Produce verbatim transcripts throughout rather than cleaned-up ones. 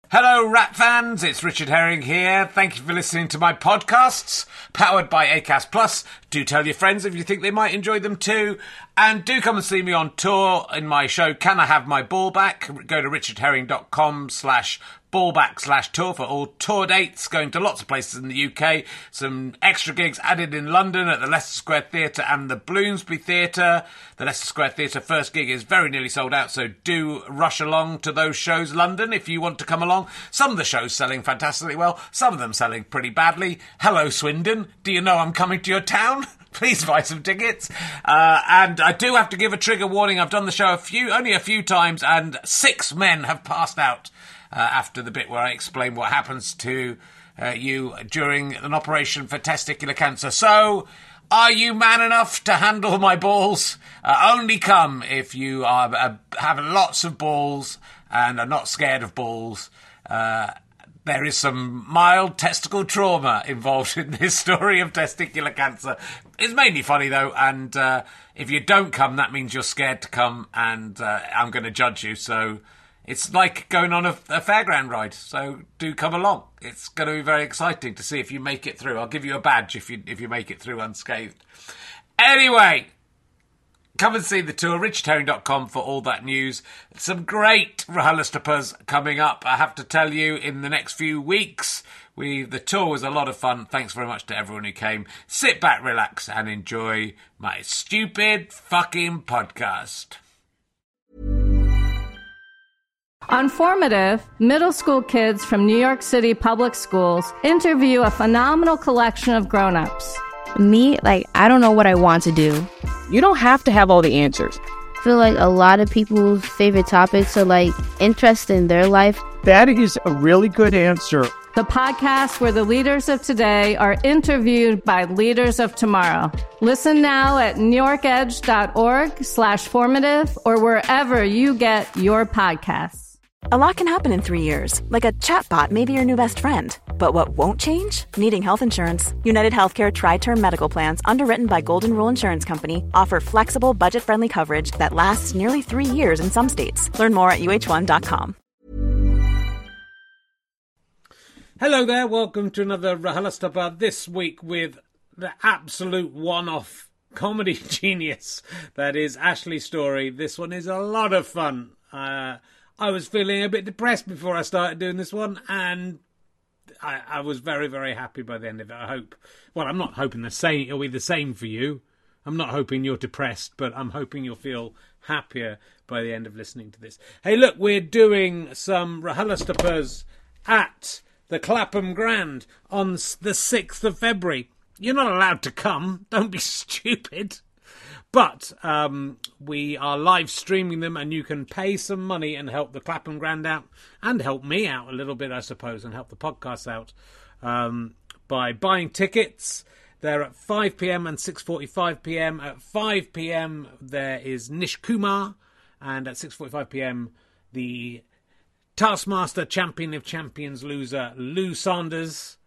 Hello, Rat fans. It's Richard Herring here. Thank you for listening to my podcasts, powered by Acast Plus. Do tell your friends if you think they might enjoy them too. And do come and see me on tour in my show, Can I Have My Ball Back? Go to richardherring.com slash ballback slash tour for all tour dates, going to lots of places in the U K. Some extra gigs added in London at the Leicester Square Theatre and the Bloomsbury Theatre. The Leicester Square Theatre first gig is very nearly sold out, so do rush along to those shows, London, if you want to come along. Some of the shows selling fantastically well, some of them selling pretty badly. Hello, Swindon. Do you know I'm coming to your town? Please buy some tickets. Uh, and I do have to give a trigger warning. I've done the show a few, only a few times, and six men have passed out uh, after the bit where I explain what happens to uh, you during an operation for testicular cancer. So, are you man enough to handle my balls? Uh, only come if you are uh, have lots of balls and are not scared of balls. Uh, There is some mild testicle trauma involved in this story of testicular cancer. It's mainly funny, though, and uh, if you don't come, that means you're scared to come, and uh, I'm going to judge you. So it's like going on a, a fairground ride, so do come along. It's going to be very exciting to see if you make it through. I'll give you a badge if you if you make it through unscathed. Anyway, come and see the tour, richard herring dot com for all that news. Some great RHLSTPs coming up, I have to tell you, in the next few weeks. We The tour was a lot of fun. Thanks very much to everyone who came. Sit back, relax, and enjoy my stupid fucking podcast. On Formative, middle school kids from New York City public schools interview a phenomenal collection of grown-ups. Me, like, I don't know what I want to do. You don't have to have all the answers. I feel like a lot of people's favorite topics are, like, interest in their life. That is a really good answer. The podcast where the leaders of today are interviewed by leaders of tomorrow. Listen now at newyorkedge.org slash formative or wherever you get your podcasts. A lot can happen in three years, like a chatbot may be your new best friend. But what won't change? Needing health insurance. United Healthcare Tri-Term Medical Plans, underwritten by Golden Rule Insurance Company, offer flexible, budget-friendly coverage that lasts nearly three years in some states. Learn more at U H one dot com. Hello there, welcome to another RHLSTP, this week with the absolute one-off comedy genius that is Ashley Story. This one is a lot of fun. Uh... I was feeling a bit depressed before I started doing this one, and I, I was very, very happy by the end of it, I hope. Well, I'm not hoping the same, it'll be the same for you. I'm not hoping you're depressed, but I'm hoping you'll feel happier by the end of listening to this. Hey, look, we're doing some RHLSTPs at the Clapham Grand on the sixth of February. You're not allowed to come, don't be stupid. But um, we are live streaming them, and you can pay some money and help the Clapham Grand out, and help me out a little bit, I suppose, and help the podcast out um, by buying tickets. They're at five p.m. and six forty-five p.m. At five p.m. there is Nish Kumar, and at six forty-five p.m. the Taskmaster Champion of Champions loser, Lou Sanders.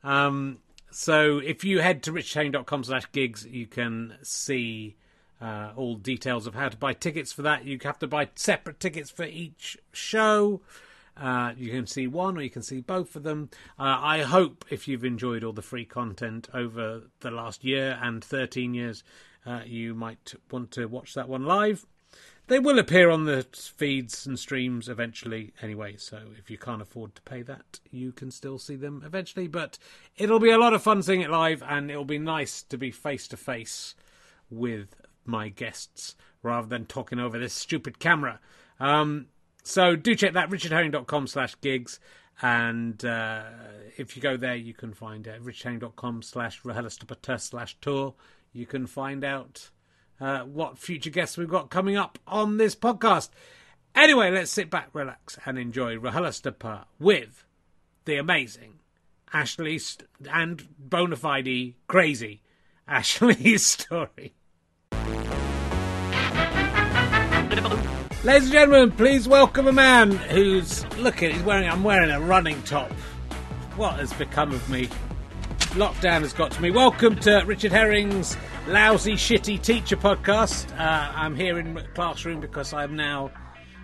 Um, so if you head to richardherring.com slash gigs, you can see Uh, all details of how to buy tickets for that. You have to buy separate tickets for each show. Uh, you can see one or you can see both of them. Uh, I hope if you've enjoyed all the free content over the last year and thirteen years, uh, you might want to watch that one live. They will appear on the feeds and streams eventually anyway, so if you can't afford to pay that, you can still see them eventually. But it'll be a lot of fun seeing it live, and it'll be nice to be face-to-face with my guests rather than talking over this stupid camera. Um, so do check that, richardherring.com slash gigs. And uh, if you go there, you can find uh, richardherring.com slash RHLSTP slash tour. You can find out uh, what future guests we've got coming up on this podcast. Anyway, let's sit back, relax, and enjoy RHLSTP with the amazing Ashley St- and bona fide crazy Ashley Story. Ladies and gentlemen, please welcome a man who's, look at, he's wearing, I'm wearing a running top. What has become of me? Lockdown has got to me. Welcome to Richard Herring's Lousy Shitty Teacher podcast. Uh, I'm here in the classroom because I'm now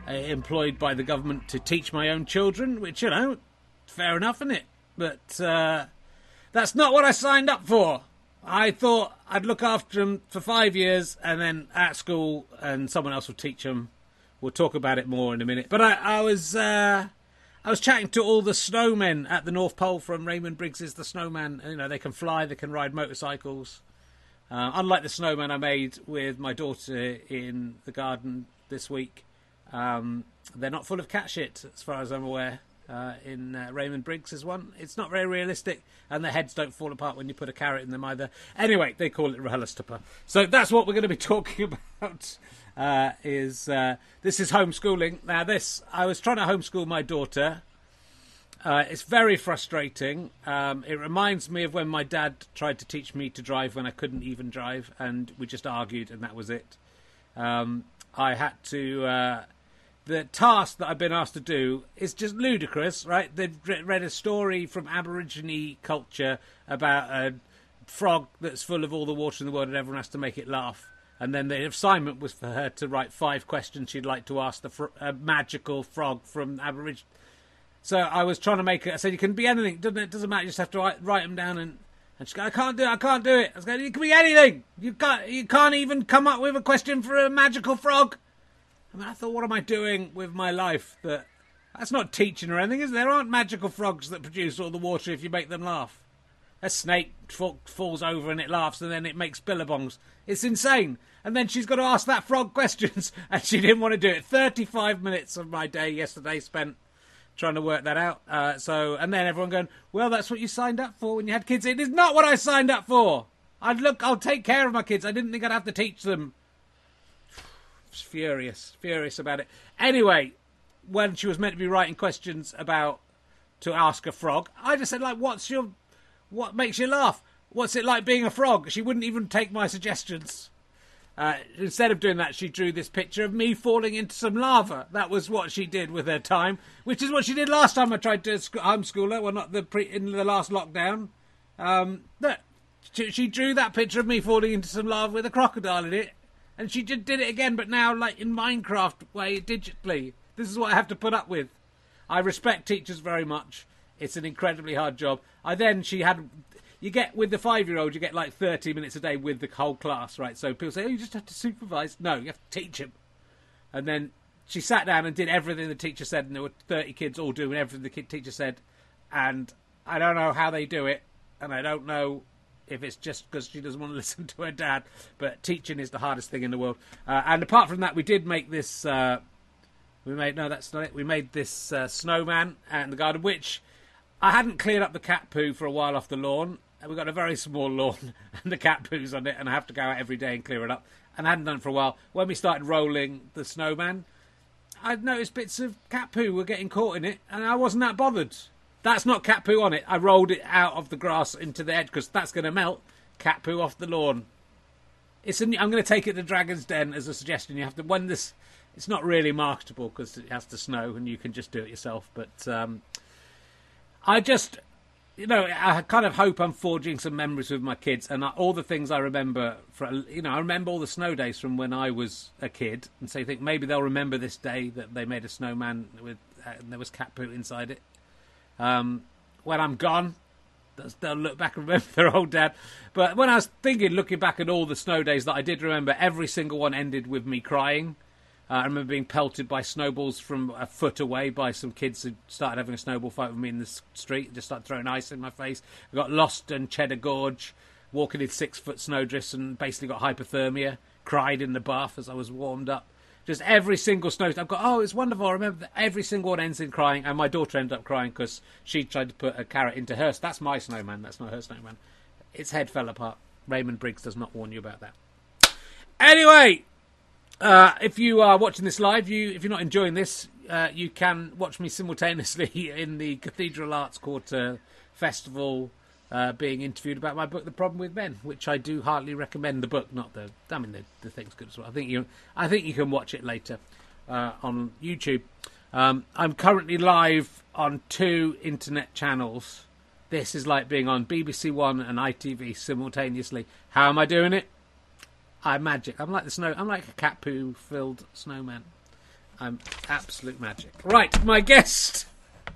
uh, employed by the government to teach my own children, which, you know, fair enough, isn't it? But uh, that's not what I signed up for. I thought I'd look after them for five years and then at school and someone else will teach them. We'll talk about it more in a minute. But I, I was uh, I was chatting to all the snowmen at the North Pole from Raymond Briggs's The Snowman. You know, they can fly, they can ride motorcycles. Uh, unlike the snowman I made with my daughter in the garden this week, um, they're not full of cat shit, as far as I'm aware. Uh, in uh, Raymond Briggs's one, it's not very realistic, and the heads don't fall apart when you put a carrot in them either. Anyway, they call it RHLSTP. So that's what we're going to be talking about. Uh, is uh, this is homeschooling. Now, this I was trying to homeschool my daughter. Uh, it's very frustrating. Um, it reminds me of when my dad tried to teach me to drive when I couldn't even drive, and we just argued, and that was it. Um, I had to. Uh, The task that I've been asked to do is just ludicrous, right? They've read a story from Aborigine culture about a frog that's full of all the water in the world and everyone has to make it laugh. And then the assignment was for her to write five questions she'd like to ask the fr- a magical frog from Aborigine. So I was trying to make it. I said, you can be anything. Doesn't it doesn't matter. You just have to write, write them down. And, and she goes, I can't do it. I can't do it. I was going, you can be anything. You can't, you can't even come up with a question for a magical frog. I mean, I thought, what am I doing with my life? That That's not teaching or anything, is there? There aren't magical frogs that produce all the water if you make them laugh. A snake f- falls over and it laughs and then it makes billabongs. It's insane. And then she's got to ask that frog questions and she didn't want to do it. thirty-five minutes of my day yesterday spent trying to work that out. Uh, so, and then everyone going, well, that's what you signed up for when you had kids. It is not what I signed up for. I'd look, I'll take care of my kids. I didn't think I'd have to teach them. Furious, furious about it. Anyway, when she was meant to be writing questions about to ask a frog, I just said, like, what's your, what makes you laugh? What's it like being a frog? She wouldn't even take my suggestions. Uh, instead of doing that, she drew this picture of me falling into some lava. That was what she did with her time, which is what she did last time I tried to homeschool her. Well, not the pre, in the last lockdown. Um, look, she, she drew that picture of me falling into some lava with a crocodile in it. And she just did it again, but now, like, in Minecraft way, digitally. This is what I have to put up with. I respect teachers very much. It's an incredibly hard job. I then, she had... You get, with the five-year-old, you get, like, thirty minutes a day with the whole class, right? So people say, oh, you just have to supervise. No, you have to teach them. And then she sat down and did everything the teacher said, and there were thirty kids all doing everything the kid teacher said. And I don't know how they do it, and I don't know... if it's just because she doesn't want to listen to her dad. But teaching is the hardest thing in the world. Uh, and apart from that, we did make this... Uh, we made... No, that's not it. We made this uh, snowman out in the garden, which I hadn't cleared up the cat poo for a while off the lawn. And we've got a very small lawn, and the cat poo's on it, and I have to go out every day and clear it up. And I hadn't done it for a while. When we started rolling the snowman, I'd noticed bits of cat poo were getting caught in it, and I wasn't that bothered. That's not cat poo on it. I rolled it out of the grass into the edge because that's going to melt. Cat poo off the lawn. It's a, I'm going to take it to Dragon's Den as a suggestion. You have to when this. It's not really marketable because it has to snow and you can just do it yourself. But um, I just, you know, I kind of hope I'm forging some memories with my kids and I, all the things I remember. For, you know, I remember all the snow days from when I was a kid, and so you think maybe they'll remember this day that they made a snowman with uh, and there was cat poo inside it. Um, when I'm gone, they'll look back and remember their old dad. But when I was thinking, looking back at all the snow days that I did remember, every single one ended with me crying. Uh, I remember being pelted by snowballs from a foot away by some kids who started having a snowball fight with me in the street, just started throwing ice in my face. I got lost in Cheddar Gorge, walking in six-foot snowdrifts and basically got hypothermia, cried in the bath as I was warmed up. Just every single snow. I've got, oh, it's wonderful. I remember that every single one ends in crying, and my daughter ended up crying because she tried to put a carrot into hers. That's my snowman. That's not her snowman. Its head fell apart. Raymond Briggs does not warn you about that. Anyway, uh, if you are watching this live, you if you're not enjoying this, uh, you can watch me simultaneously in the Cathedral Arts Quarter Festival. Uh, being interviewed about my book, The Problem with Men, which I do heartily recommend. The book, not the. I mean, the, the thing's good as well. I think you. I think you can watch it later uh, on YouTube. Um, I'm currently live on two internet channels. This is like being on B B C One and I T V simultaneously. How am I doing it? I'm magic. I'm like the snow. I'm like a cat poo filled snowman. I'm absolute magic. Right, my guest.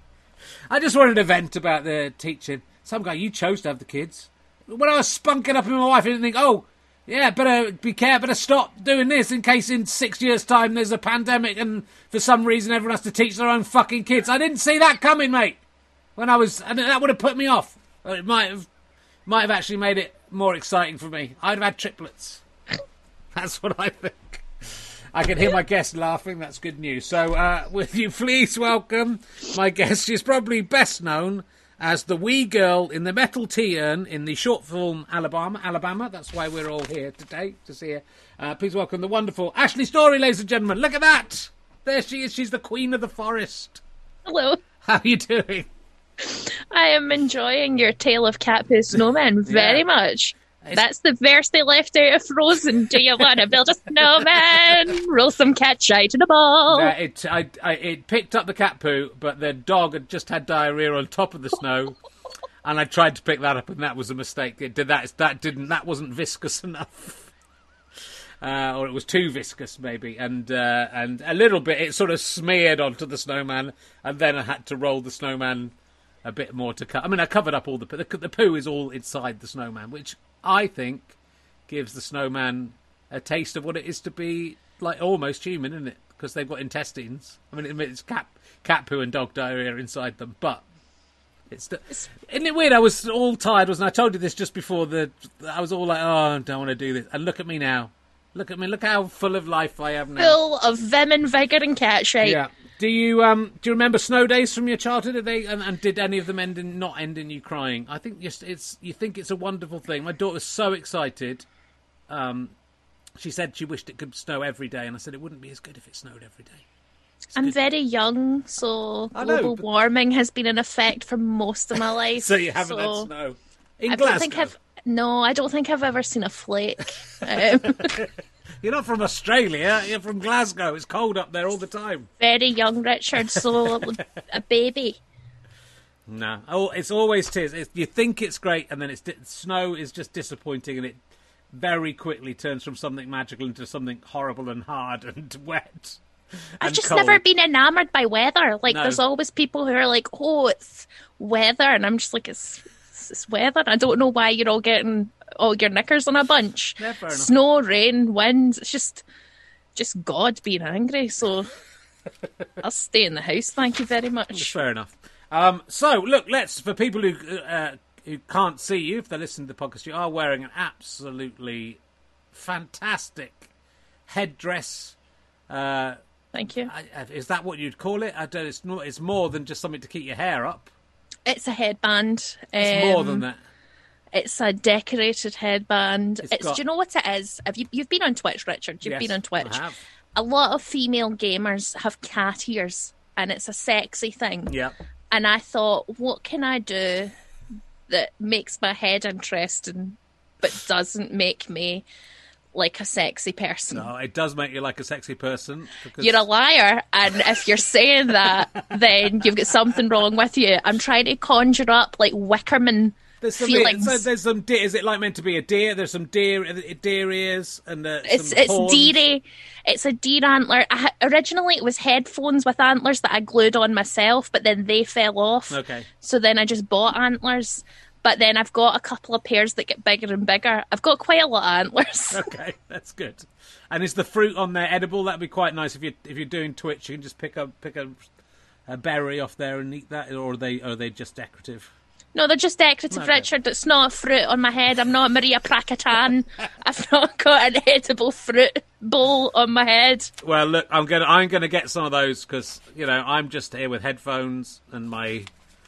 I just wanted to vent about the teaching. Some guy, you chose to have the kids. When I was spunking up with my wife, I didn't think, oh, yeah, better be careful, better stop doing this in case in six years' time there's a pandemic and for some reason everyone has to teach their own fucking kids. I didn't see that coming, mate. When I was, and that would have put me off. It might have, might have actually made it more exciting for me. I'd have had triplets. That's what I think. I can hear my guest laughing. That's good news. So, uh, will you please welcome my guest? She's probably best known as the wee girl in the metal tea urn in the short film Alabama. Alabama. That's why we're all here today to see her. Uh, please welcome the wonderful Ashley Story, ladies and gentlemen. Look at that. There she is. She's the queen of the forest. Hello. How are you doing? I am enjoying your tale of Cat Poo Snowman very yeah. much. It's... That's the verse they left out of Frozen. Do you want to build a snowman? Roll some cat shite in a ball. Uh, it, I, I, it picked up the cat poo, but the dog had just had diarrhea on top of the snow, and I tried to pick that up, and that was a mistake. It did that. That didn't. That wasn't viscous enough, uh, or it was too viscous, maybe, and uh, and a little bit. It sort of smeared onto the snowman, and then I had to roll the snowman a bit more to cut. I mean, I covered up all the the, the poo is all inside the snowman, which I think gives the snowman a taste of what it is to be like almost human, isn't it? Because they've got intestines. I mean, it's cat cat poo and dog diarrhea inside them, but it's the, isn't it weird? I was all tired, wasn't I? I told you this just before the. I was all like, oh, I don't want to do this. And look at me now. Look at me. Look how full of life I am now. Full of vim and vigour and cat shite. Yeah. Do you um do you remember snow days from your childhood? Did they and, and did any of them end in not end in you crying? I think just it's you think it's a wonderful thing. My daughter was so excited. Um, she said she wished it could snow every day, and I said it wouldn't be as good if it snowed every day. It's I'm good. very young, so I know, global but... warming has been in effect for most of my life. So you haven't so had snow in I Glasgow? don't think I've no, I don't think I've ever seen a flake. Um, You're not from Australia. You're from Glasgow. It's cold up there all the time. Very young, Richard. So a baby. No, oh, it's always tis. It's, you think it's great, and then it's snow is just disappointing, and it very quickly turns from something magical into something horrible and hard and wet. I've and just cold. never been enamoured by weather. Like, No. there's always people who are like, "Oh, it's weather," and I'm just like, "It's, it's, it's weather." I don't know why you're all getting all your knickers on a bunch. Yeah, fair enough. Snow, rain, wind. It's just, just God being angry. So I'll stay in the house. Thank you very much. Fair enough. Um, so, look, let's for people who uh, who can't see you, if they listen to the podcast, you are wearing an absolutely fantastic headdress. Uh, Thank you. I, I- is that what you'd call it? I don't. It's not. It's more than just something to keep your hair up. It's a headband. It's um, more than that. It's a decorated headband. It's It's, got- do you know what it is? Have you you've been on Twitch, Richard? You've Yes, been on Twitch. I have. A lot of female gamers have cat ears, and it's a sexy thing. Yeah. And I thought, what can I do that makes my head interesting, but doesn't make me like a sexy person? No, it does make you like a sexy person. Because... You're a liar, and if you're saying that, then you've got something wrong with you. I'm trying to conjure up like Wickerman There's some, feelings. so there's some deer. Is it like meant to be a deer? There's some deer, deer ears, and uh, It's some it's horns. deery. It's a deer antler. I, ha- originally, it was headphones with antlers that I glued on myself, but then they fell off. Okay. So then I just bought antlers. But then I've got a couple of pairs that get bigger and bigger. I've got quite a lot of antlers. Okay, that's good. And is the fruit on there edible? That'd be quite nice if you if you're doing Twitch. You can just pick a pick a, a berry off there and eat that, or are they or are they just decorative? No, they're just decorative, Okay. Richard. It's not a fruit on my head. I'm not Maria Prakatan. I've not got an edible fruit bowl on my head. Well, look, I'm gonna I'm gonna get some of those because you know I'm just here with headphones and my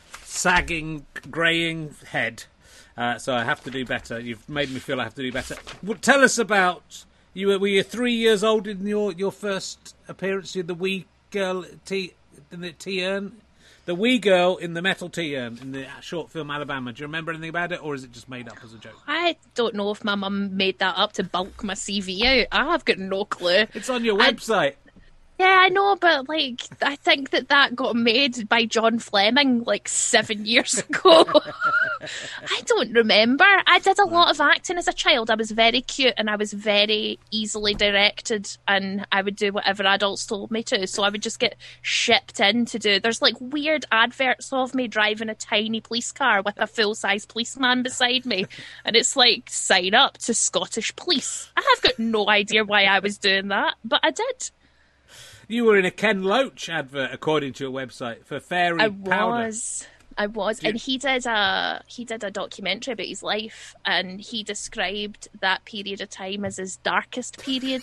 sagging, greying head, uh, so I have to do better. You've made me feel I have to do better. Well, tell us about you. Were, were you three years old in your, your first appearance? You the wee girl tea in the tea urn, the wee girl in the metal tea urn in the short film Alabama. Do you remember anything about it, or is it just made up as a joke? I don't know if my mum made that up to bulk my C V out. I've got no clue. It's on your I- website. Yeah, I know, but, like, I think that that got made by John Fleming, like, seven years ago. I don't remember. I did a lot of acting as a child. I was very cute and I was very easily directed, and I would do whatever adults told me to. So I would just get shipped in to do... There's, like, weird adverts of me driving a tiny police car with a full-size policeman beside me. And it's like, sign up to Scottish Police. I have got no idea why I was doing that, but I did. You were in a Ken Loach advert, according to your website, for Fairy I Powder. was. I was. And he did a he did a documentary about his life, and he described that period of time as his darkest period.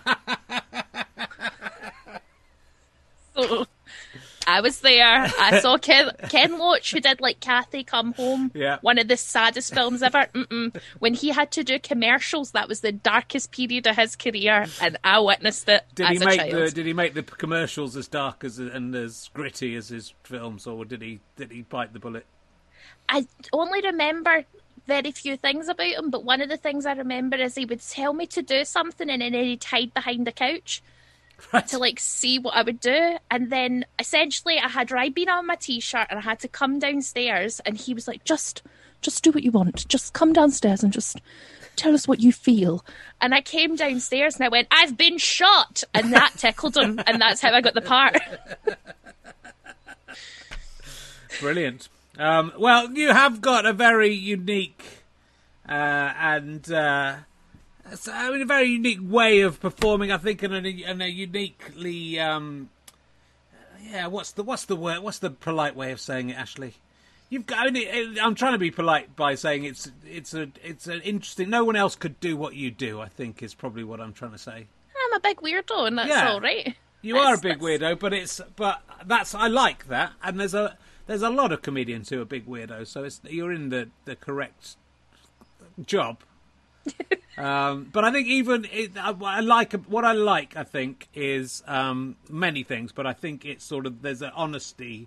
So I was there. I saw Ken, Ken Loach, who did like Kathy Come Home, yeah. one of the saddest films ever. Mm-mm. When he had to do commercials, that was the darkest period of his career, and I witnessed it did as he a make child. The, did he make the commercials as dark as and as gritty as his films, or did he did he bite the bullet? I only remember very few things about him, but one of the things I remember is he would tell me to do something, and then he'd hide behind the couch. Right. To like see what I would do, and then essentially I had Ribena on my t-shirt and I had to come downstairs, and he was like, just just do what you want, just come downstairs and just tell us what you feel. And I came downstairs and I went, I've been shot, and that tickled him, and that's how I got the part. Brilliant. Um, well, you have got a very unique uh, and uh, So, I mean, a very unique way of performing, I think, and a, and a uniquely, um, yeah. What's the what's the word? What's the polite way of saying it, Ashley? You've got. I mean, I'm trying to be polite by saying it's it's a it's an interesting. No one else could do what you do, I think, is probably what I'm trying to say. I'm a big weirdo, and that's yeah. all right. You that's, are a big that's... weirdo, but it's but that's I like that, and there's a there's a lot of comedians who are big weirdos, so it's you're in the the correct job. um, but I think even it, I, I like what I like. I think is um, many things, but I think it's sort of there's an honesty,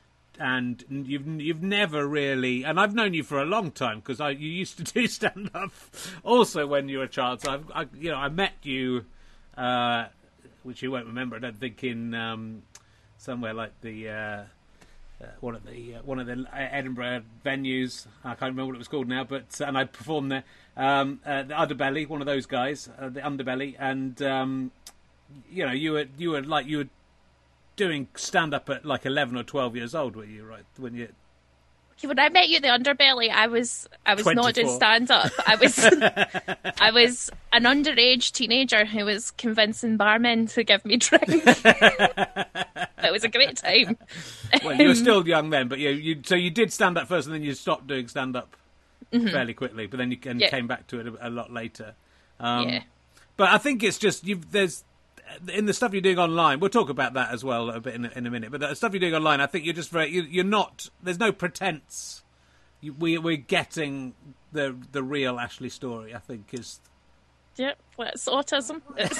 and you've you've never really. And I've known you for a long time because I you used to do stand up also when you were a child. So I've I, you know I met you, uh, which you won't remember. I don't think in um, somewhere like the. Uh, Uh, one of the uh, one of the Edinburgh venues. I can't remember what it was called now, but uh, and I performed there. Um, uh, the Underbelly, one of those guys, uh, the Underbelly, and um, you know, you were you were like you were doing stand up at like eleven or twelve years old, were you? Right when you. When I met you at the Underbelly, I was I was twenty-four. Not doing stand up. I was I was an underage teenager who was convincing barmen to give me drinks. It was a great time. Well, you were still young then, but you, you so you did stand up first, and then you stopped doing stand up mm-hmm. fairly quickly. But then you and yeah. came back to it a, a lot later. Um, yeah. But I think it's just you've there's. In the stuff you're doing online, we'll talk about that as well a bit in a, in a minute. But the stuff you're doing online, I think you're just very, you, you're not. There's no pretense. You, we we're getting the the real Ashley story. I think is. Yep, well, it's autism. It's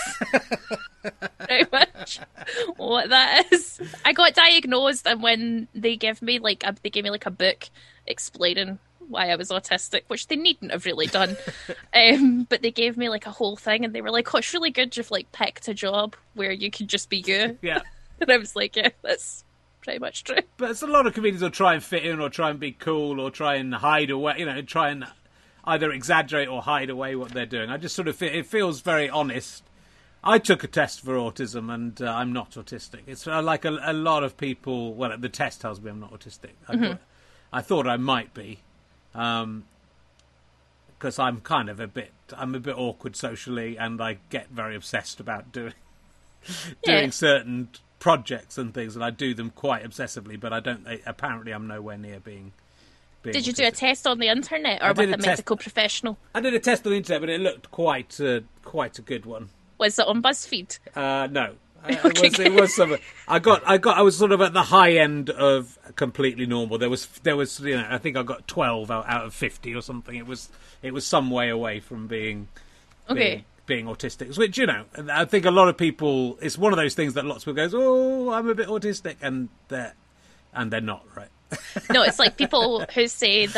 pretty much what that is. I got diagnosed, and when they gave me like a, they gave me like a book explaining why I was autistic, which they needn't have really done. um, but they gave me like a whole thing, and they were like, "Oh, it's really good you've like picked a job where you can just be you." Yeah, and I was like, "Yeah, that's pretty much true." But it's a lot of comedians will try and fit in, or try and be cool, or try and hide away. You know, try and either exaggerate or hide away what they're doing. I just sort of feel, it feels very honest. I took a test for autism, and uh, I'm not autistic. It's uh, like a, a lot of people. Well, the test tells me I'm not autistic. I, mm-hmm. thought, I thought I might be. Um, because I'm kind of a bit, I'm a bit awkward socially, and I get very obsessed about doing, doing yeah. certain projects and things, and I do them quite obsessively. But I don't. Apparently, I'm nowhere near being. being did you autistic. do a test on the internet or with a, a medical professional? I did a test on the internet, but it looked quite, uh, quite a good one. Was it on BuzzFeed? Uh, no. Okay, it was, it was some, I got, I got, I was sort of at the high end of completely normal. There was, there was, you know, I think I got twelve out, out of fifty or something. It was, it was some way away from being, okay, being, being autistic. Which, you know, I think a lot of people, it's one of those things that lots of people goes, oh, I'm a bit autistic, and they're, and they're not, right? No, it's like people who say that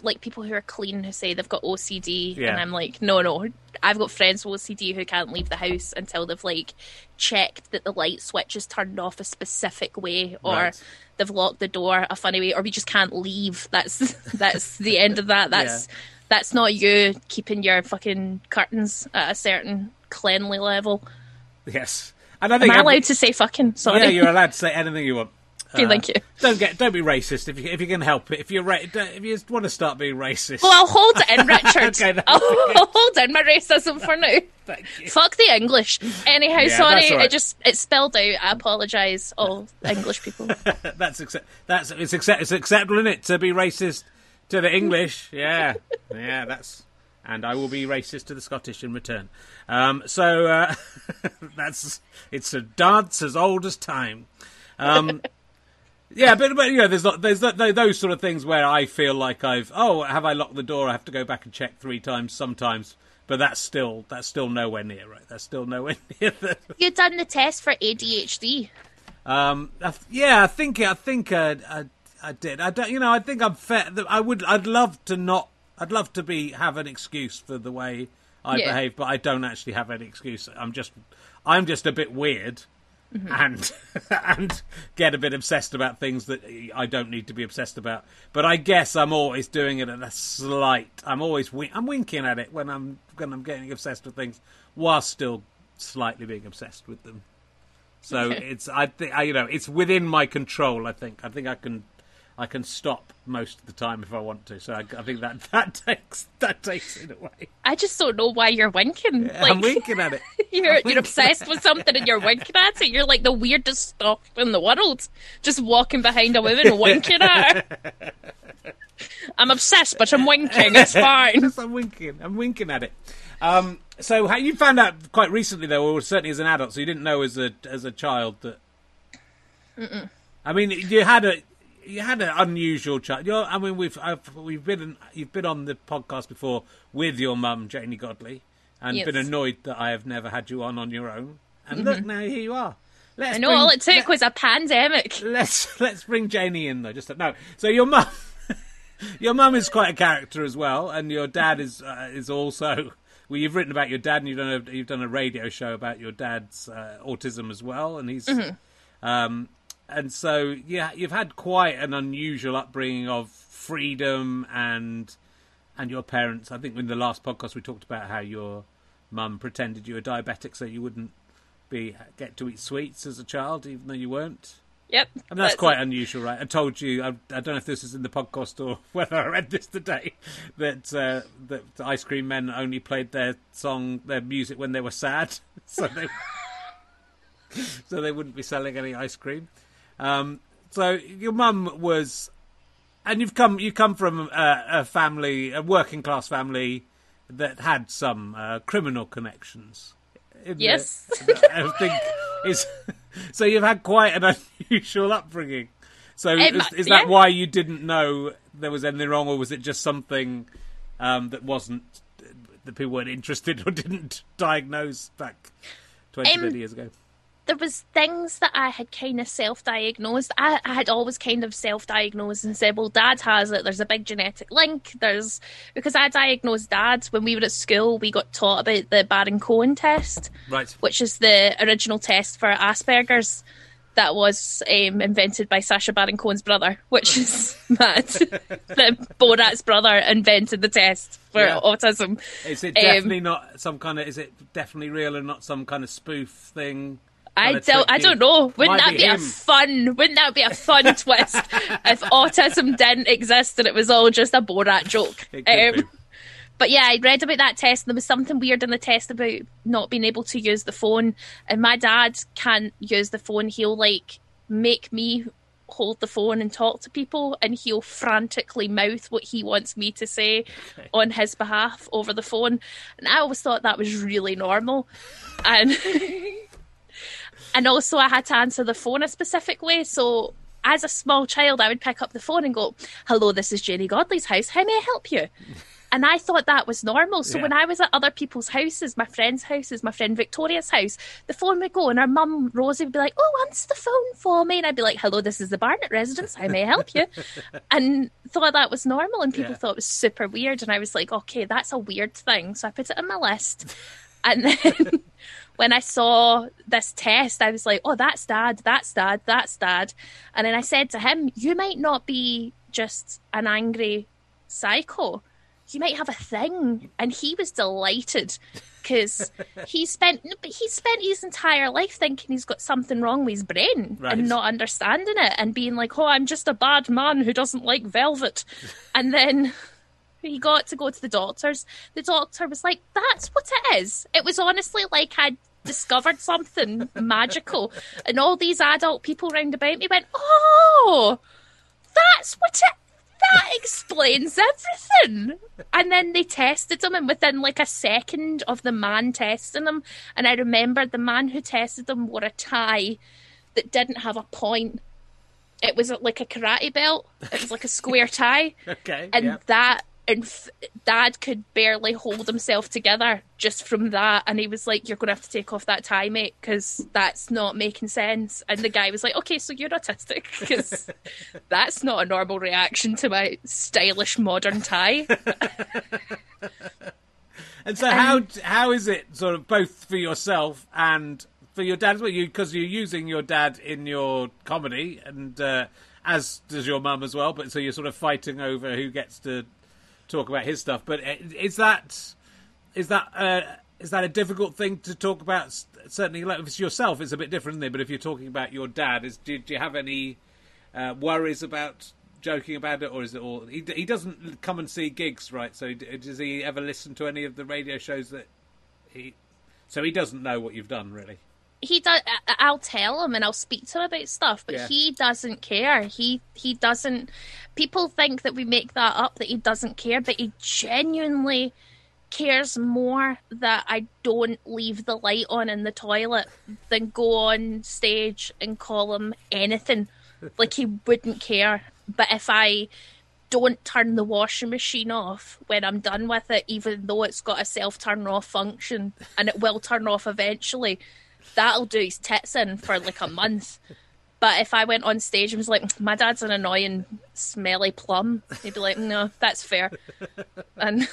like people who are clean who say they've got O C D, Yeah. and I'm like, no, no. I've got friends with O C D who can't leave the house until they've like checked that the light switch is turned off a specific way, or Right. they've locked the door a funny way, or we just can't leave. That's that's the end of that. That's Yeah. that's not you keeping your fucking curtains at a certain cleanly level. Yes. And I Am think I every- allowed to say fucking? Sorry. Yeah, you're allowed to say anything you want. Okay, thank you. Don't get, don't be racist if you if you can help it. If you're ra- don't- if you want to start being racist, Well, I'll hold it in, Richard. Okay, that's I'll, okay. I'll hold in my racism for now. thank you. Fuck the English. Anyhow, Yeah, sorry, that's all right. it just it spelled out. I apologise, all English people. That's accept- that's it's accept- it's acceptable, isn't it, to be racist to the English? Yeah, yeah, that's. And I will be racist to the Scottish in return. Um, so uh, that's it's a dance as old as time. Um, yeah, but, but you know, there's not, there's not, those sort of things where I feel like I've oh, have I locked the door? I have to go back and check three times sometimes. But that's still that's still nowhere near right. That's still nowhere near the. You done the test for A D H D? Um, I, yeah, I think I think uh, I, I did. I don't, you know, I think I'm fair. I would. I'd love to not. I'd love to be have an excuse for the way I Yeah. behave, but I don't actually have any excuse. I'm just, I'm just a bit weird, Mm-hmm. and and get a bit obsessed about things that I don't need to be obsessed about. But I guess I'm always doing it at a slight. I'm always win- I'm winking at it when I'm when I'm getting obsessed with things, while still slightly being obsessed with them. So it's I think I, you know it's within my control. I think I think I can I can stop most of the time if I want to. So I, I think that that takes that takes it away. I just don't know why you're winking. Like, I'm winking at it. You're I'm you're winking obsessed with something and you're winking at it. You're like the weirdest stalk in the world, just walking behind a woman winking at her. I'm obsessed, but I'm winking. It's fine. Yes, I'm winking. I'm winking at it. Um, so how, you found out quite recently, though, or certainly as an adult. So you didn't know as a as a child that. Mm-mm. I mean, you had a you had an unusual child. You're, I mean, we've I've, we've been you've been on the podcast before with your mum, Janie Godley, and Yes. been annoyed that I have never had you on on your own. And Mhm. look, now here you are. Let's I know bring- all it took let- was a pandemic. Let's let's bring Janie in though. Just no. So your mum, your mum is quite a character as well, and your dad is uh, is also. Well, you've written about your dad, and you've done a, you've done a radio show about your dad's uh, autism as well, and he's. Mhm. Um, and so yeah, you've had quite an unusual upbringing of freedom and and your parents. I think in the last podcast we talked about how your mum pretended you were diabetic so you wouldn't be get to eat sweets as a child, even though you weren't. Yep. And that's, quite unusual, right? I told you, I, I don't know if this is in the podcast or whether I read this today, that uh, that the Ice Cream Men only played their song, their music when they were sad, so they so they wouldn't be selling any ice cream. Um, so your mum was, and you've come you come from a, a family, a working class family that had some uh, criminal connections. in the- Yes. I think is so you've had quite an unusual upbringing. So It is, mu- is that yeah. why you didn't know there was anything wrong, or was it just something um, that wasn't that people weren't interested or didn't diagnose back twenty, Um, thirty years ago? There was things that I had kind of self-diagnosed. I, I had always kind of self-diagnosed and said, well, Dad has it. There's a big genetic link. There's because I diagnosed Dad when we were at school. We got taught about the Baron-Cohen test, Right. which is the original test for Asperger's that was um, invented by Sacha Baron Cohen's brother, which is mad. That Borat's brother invented the test for Yeah. autism. Is it Um, definitely not some kind of? Is it definitely real and not some kind of spoof thing? I Kinda don't. I tricky? don't know. Wouldn't Might that be be, a him. fun? Wouldn't that be a fun twist if autism didn't exist and it was all just a Borat joke? It could be. But yeah, I read about that test, and there was something weird in the test about not being able to use the phone. And my dad can't use the phone. He'll like make me hold the phone and talk to people, and he'll frantically mouth what he wants me to say Okay. on his behalf over the phone. And I always thought that was really normal. And and also I had to answer the phone a specific way. So as a small child, I would pick up the phone and go, "Hello, this is Janie Godley's house. How may I help you?" And I thought that was normal. So Yeah. when I was at other people's houses, my friends' houses, my friend Victoria's house, the phone would go and our mum, Rosie, would be like, oh, answer the phone for me. And I'd be like, hello, this is the Barnett residence. How may I help you? And thought that was normal. And people Yeah. thought it was super weird. And I was like, okay, that's a weird thing. So I put it on my list. And then when I saw this test, I was like, oh, that's dad, that's dad, that's dad. And then I said to him, you might not be just an angry psycho. You might have a thing. And he was delighted because he spent he spent his entire life thinking he's got something wrong with his brain Right. and not understanding it and being like, oh, I'm just a bad man who doesn't like velvet. And then he got to go to the doctors. The doctor was like, that's what it is. It was honestly like I'd discovered something magical. And all these adult people round about me went, oh, that's what it that explains everything. And then they tested him, and within like a second of the man testing him, and I remember the man who tested him wore a tie that didn't have a point. It was like a karate belt. It was like a square tie. Okay. And yeah. that, and f- Dad could barely hold himself together just from that. And he was like, you're going to have to take off that tie, mate, because that's not making sense. And the guy was like, okay, so you're autistic, because that's not a normal reaction to my stylish modern tie. And so how how is it sort of both for yourself and for your dad as well? You, because you're using your dad in your comedy, and uh, as does your mum as well. But so you're sort of fighting over who gets to talk about his stuff. But is that is that uh, is that a difficult thing to talk about? Certainly, like if it's yourself, it's a bit different, isn't it? But if you're talking about your dad, is do, do you have any uh, worries about joking about it, or is it all? He, he doesn't come and see gigs, right? So does he ever listen to any of the radio shows that he? So he doesn't know what you've done, really. He does. I'll tell him and I'll speak to him about stuff, but Yeah. he doesn't care. He he doesn't. People think that we make that up, that he doesn't care, but he genuinely cares more that I don't leave the light on in the toilet than go on stage and call him anything. Like, he wouldn't care. But if I don't turn the washing machine off when I'm done with it, even though it's got a self-turn off function, and it will turn off eventually, that'll do his tits in for like a month. But if I went on stage and was like, my dad's an annoying, smelly plum, he'd be like, no, that's fair. And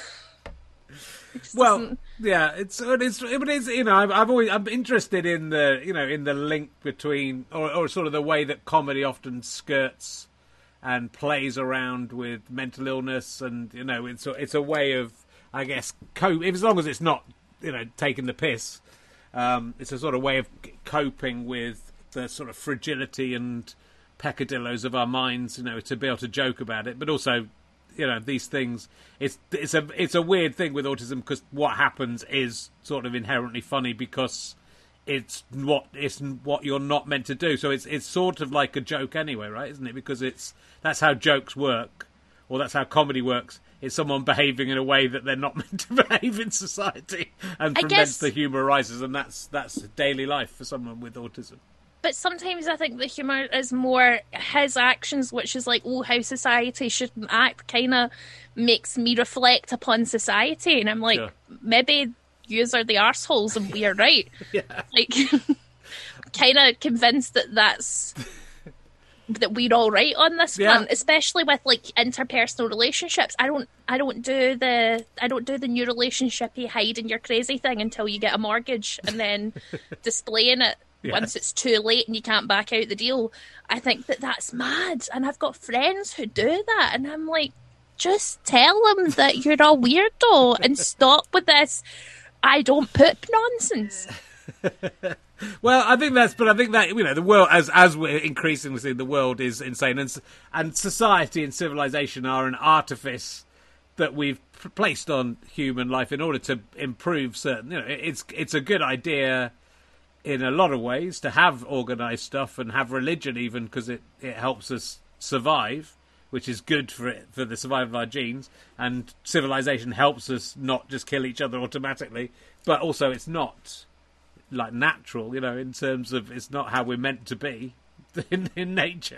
it just Well, doesn't- yeah, it's it's but it's you know I've, I've always I'm interested in the you know in the link between or or sort of the way that comedy often skirts and plays around with mental illness, and you know it's a, it's a way of, I guess, cope, as long as it's not you know taking the piss. Um, it's a sort of way of c- coping with the sort of fragility and peccadillos of our minds, you know, to be able to joke about it, but also, you know, these things. It's it's a it's a weird thing with autism, because what happens is sort of inherently funny because it's what it's what you're not meant to do. So it's it's sort of like a joke anyway, right? Isn't it? Because it's that's how jokes work, or that's how comedy works. It's someone behaving in a way that they're not meant to behave in society, and I from guess- thence the humour arises, and that's that's daily life for someone with autism. But sometimes I think the humour is more his actions, which is like, oh, how society shouldn't act, kind of makes me reflect upon society. And I'm like, Sure. maybe yous are the arseholes and we are right. Yeah. Like, kind of convinced that that's... that we're all right on this Yeah. front, especially with like interpersonal relationships. I don't, I don't do the, I don't do the new relationshipy hiding your crazy thing until you get a mortgage and then displaying it Yes. once it's too late and you can't back out the deal. I think that that's mad, and I've got friends who do that, and I'm like, just tell them that you're a weirdo and stop with this I don't poop nonsense. Well, I think that's, but I think that you know the world, as as we're increasingly seeing, the world is insane, and s- and society and civilization are an artifice that we've p- placed on human life in order to improve certain. You know, it- it's it's a good idea in a lot of ways to have organised stuff and have religion, even because it, it helps us survive, which is good for it, for the survival of our genes, and civilization helps us not just kill each other automatically, but also it's not like natural, you know, in terms of it's not how we're meant to be in, in nature.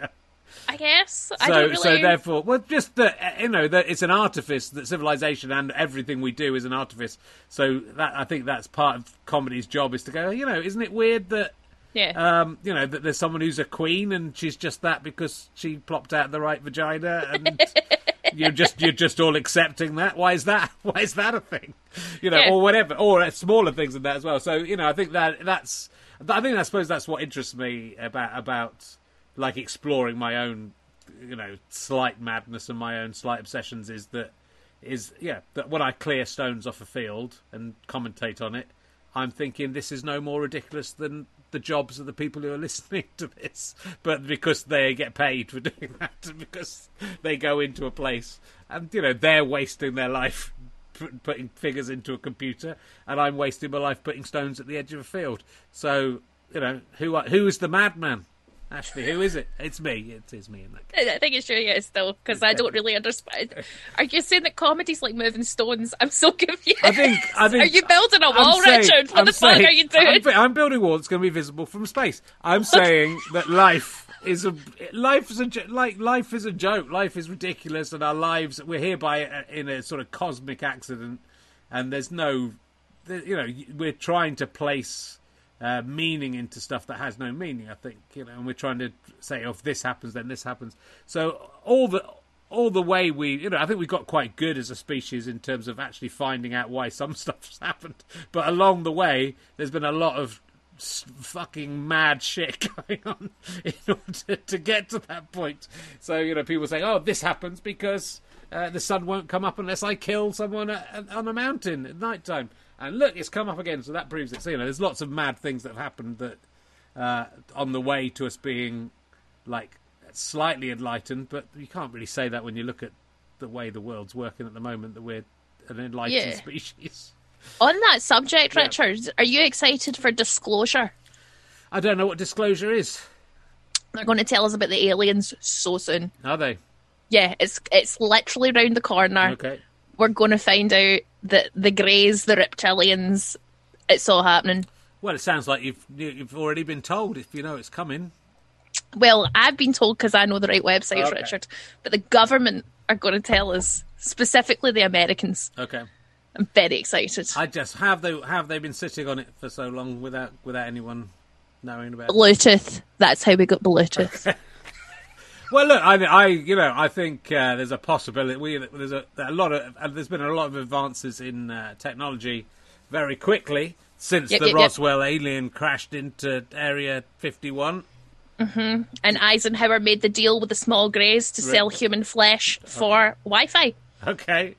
I guess. I So, don't really... so therefore, well, just that, you know, that it's an artifice, that civilization and everything we do is an artifice. So that I think that's part of comedy's job, is to go, you know, isn't it weird that, Yeah. um, you know, that there's someone who's a queen and she's just that because she plopped out the right vagina, and you're just you're just all accepting that. Why is that? Why is that a thing? You know, Yeah. or whatever, or smaller things than that as well. So, you know, I think that that's, I think I suppose that's what interests me about about. like exploring my own, you know, slight madness and my own slight obsessions, is that, is, yeah, that when I clear stones off a field and commentate on it, I'm thinking this is no more ridiculous than the jobs of the people who are listening to this, but because they get paid for doing that, because they go into a place and, you know, they're wasting their life putting figures into a computer, and I'm wasting my life putting stones at the edge of a field. So, you know, who who is the madman? Ashley, who is it? It's me. It is me in that case. I think it's true, yeah, still, because I don't really understand. Are you saying that comedy's like moving stones? I'm so confused. I think. I think. Are you building a wall, I'm saying- Richard? What I'm the fuck saying- are you doing? I'm, bu- I'm building a wall that's going to be visible from space. I'm saying that life is a life is a jo- like life is a joke. Life is ridiculous, and our lives, we're here by a, in a sort of cosmic accident, and there's no, there- you know, we're trying to place. Uh, meaning into stuff that has no meaning, I think, you know, and we're trying to say, oh, if this happens, then this happens. So all the all the way we, you know, I think we got quite good as a species in terms of actually finding out why some stuff's happened. But along the way, there's been a lot of s- fucking mad shit going on in order to get to that point. So, you know, people say, oh, this happens because uh, the sun won't come up unless I kill someone at, on a mountain at night time. And look, it's come up again, so that proves it. So, you know, there's lots of mad things that have happened that uh, on the way to us being, like, slightly enlightened, but you can't really say that when you look at the way the world's working at the moment, that we're an enlightened Yeah. species. On that subject, Yeah. Richard, are you excited for Disclosure? I don't know what Disclosure is. They're going to tell us about the aliens so soon. Are they? Yeah, it's it's literally round the corner. Okay. We're going to find out that the Greys, the reptilians, it's all happening. Well, it sounds like you've you've already been told, if you know it's coming. Well, I've been told because I know the right websites, Okay. Richard, but the government are going to tell us, specifically the Americans. Okay. I'm very excited. I just have they have they been sitting on it for so long without without anyone knowing about it? Bluetooth. That's how we got Bluetooth. Well, look, I, I, you know, I think uh, there's a possibility. We, there's a, a lot of, uh, there's been a lot of advances in uh, technology very quickly since Yep, the yep, yep. Roswell alien crashed into Area fifty-one. And Eisenhower made the deal with the small Greys to sell human flesh for Wi-Fi. Okay,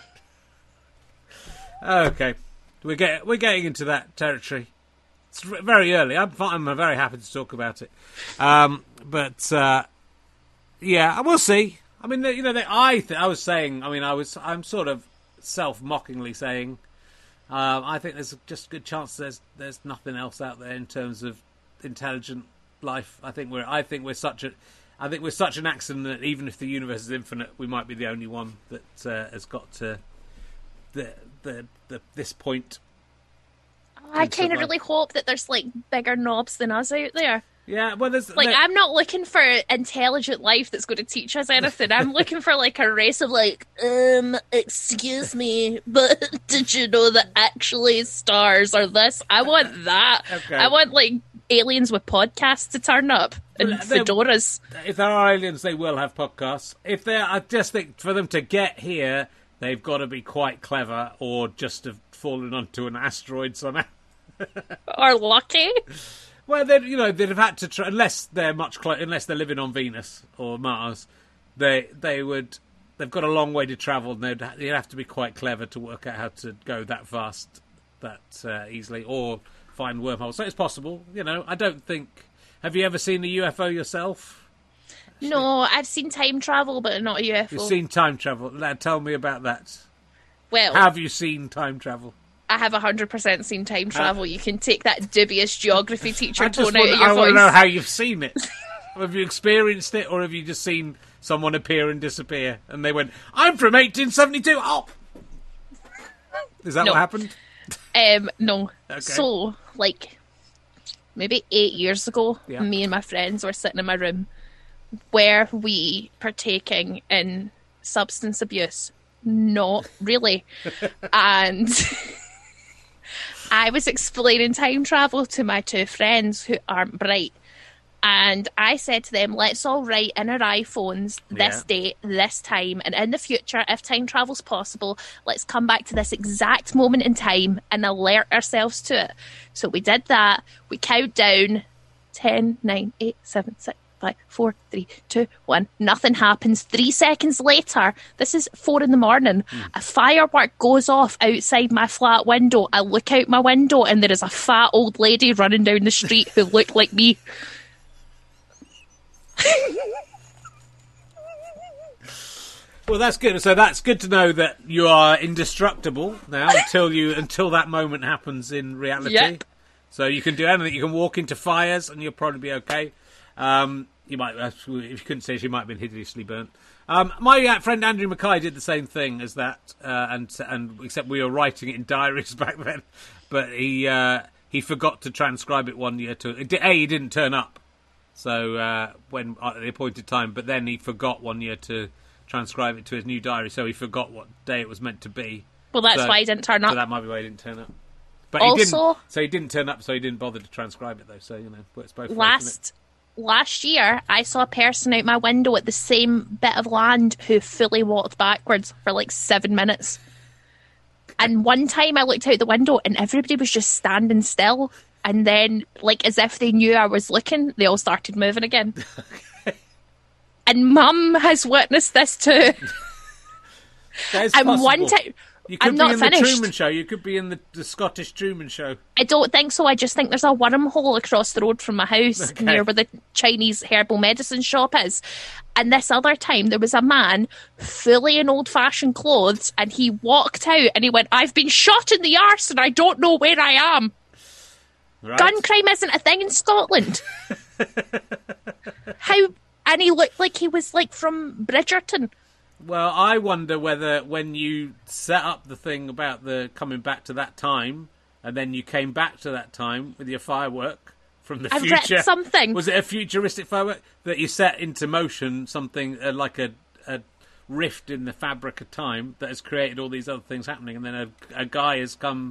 okay, we're getting we're getting into that territory. It's v- very early. I'm fi- I'm very happy to talk about it, um, but. Uh, Yeah, we'll see. I mean, you know, they, I th- I was saying. I mean, I was. I'm sort of self-mockingly saying. Um, I think there's just a good chance there's there's nothing else out there in terms of intelligent life. I think we're. I think we're such a. I think we're such an accident that even if the universe is infinite, we might be the only one that uh, has got to the the, the this point. I Good kind of survive. really hope that there's like bigger knobs than us out there. Yeah, well, there's Like, there- I'm not looking for intelligent life that's going to teach us anything. I'm looking for, like, a race of, like, um, excuse me, but did you know that actually stars are this? I want that. Okay. I want, like, aliens with podcasts to turn up and Well, they're- fedoras. If there are aliens, they will have podcasts. If they're, I just think for them to get here, they've got to be quite clever, or just have fallen onto an asteroid somehow. Or lucky. Well, they, you know, they'd have had to try, unless they're much clo- unless they're living on Venus or Mars. They they would they've got a long way to travel, and they'd ha- you'd have to be quite clever to work out how to go that fast, that uh, easily, or find wormholes. So it's possible. You know, I don't think. Have you ever seen a U F O yourself? No, I've seen time travel, but not a U F O. You've seen time travel. Now, tell me about that. well, Have you seen time travel? I have one hundred percent seen time travel. You can take that dubious geography teacher I just tone out want, of your I want voice. to know how you've seen it. Have you experienced it, or have you just seen someone appear and disappear, and they went, "I'm from eighteen seventy-two." Oh, is that No. what happened? Um, no. Okay. So, like, maybe eight years ago, Yeah. me and my friends were sitting in my room were we partaking in substance abuse? Not really. And I was explaining time travel to my two friends who aren't bright. And I said to them, let's all write in our iPhones this Yeah. date, this time, and in the future, if time travel's possible, let's come back to this exact moment in time and alert ourselves to it. So we did that. We count down ten, nine, eight, seven, six, five, four, three, two, one. Nothing happens. Three seconds later, this is four in the morning, Mm. a firework goes off outside my flat window. I look out my window and there is a fat old lady running down the street who looked like me. Well, that's good. So that's good to know that you are indestructible now until you until that moment happens in reality. Yep. So you can do anything. You can walk into fires and you'll probably be okay. Um, you might, if you couldn't say, she might have been hideously burnt. Um, my uh, friend Andrew Mackay did the same thing as that, uh, and and except we were writing it in diaries back then. But he uh, he forgot to transcribe it one year. To a he didn't turn up. So uh, when at the appointed time, but then he forgot one year to transcribe it to his new diary, so he forgot what day it was meant to be. Well, that's So- why he didn't turn up. So that might be why he didn't turn up. But he Also- didn't. So he didn't turn up. So he didn't bother to transcribe it, though. So you know, it's both ways, isn't it? Last last year, I saw a person out my window at the same bit of land who fully walked backwards for like seven minutes. And one time I looked out the window and everybody was just standing still. And then, like, as if they knew I was looking, they all started moving again. And Mum has witnessed this too. That is And possible. one time, You could I'm be not in finished. the Truman Show. You could be in the, the Scottish Truman Show. I don't think so. I just think there's a wormhole across the road from my house Okay. near where the Chinese herbal medicine shop is. And this other time, there was a man fully in old-fashioned clothes, and he walked out and he went, "I've been shot in the arse and I don't know where I am." Right? Gun crime isn't a thing in Scotland. How? And he looked like he was like from Bridgerton. Well, I wonder whether when you set up the thing about the coming back to that time, and then you came back to that time with your firework from the I've read future. something. Was it a futuristic firework that you set into motion? Something uh, like a, a rift in the fabric of time that has created all these other things happening, and then a, a guy has come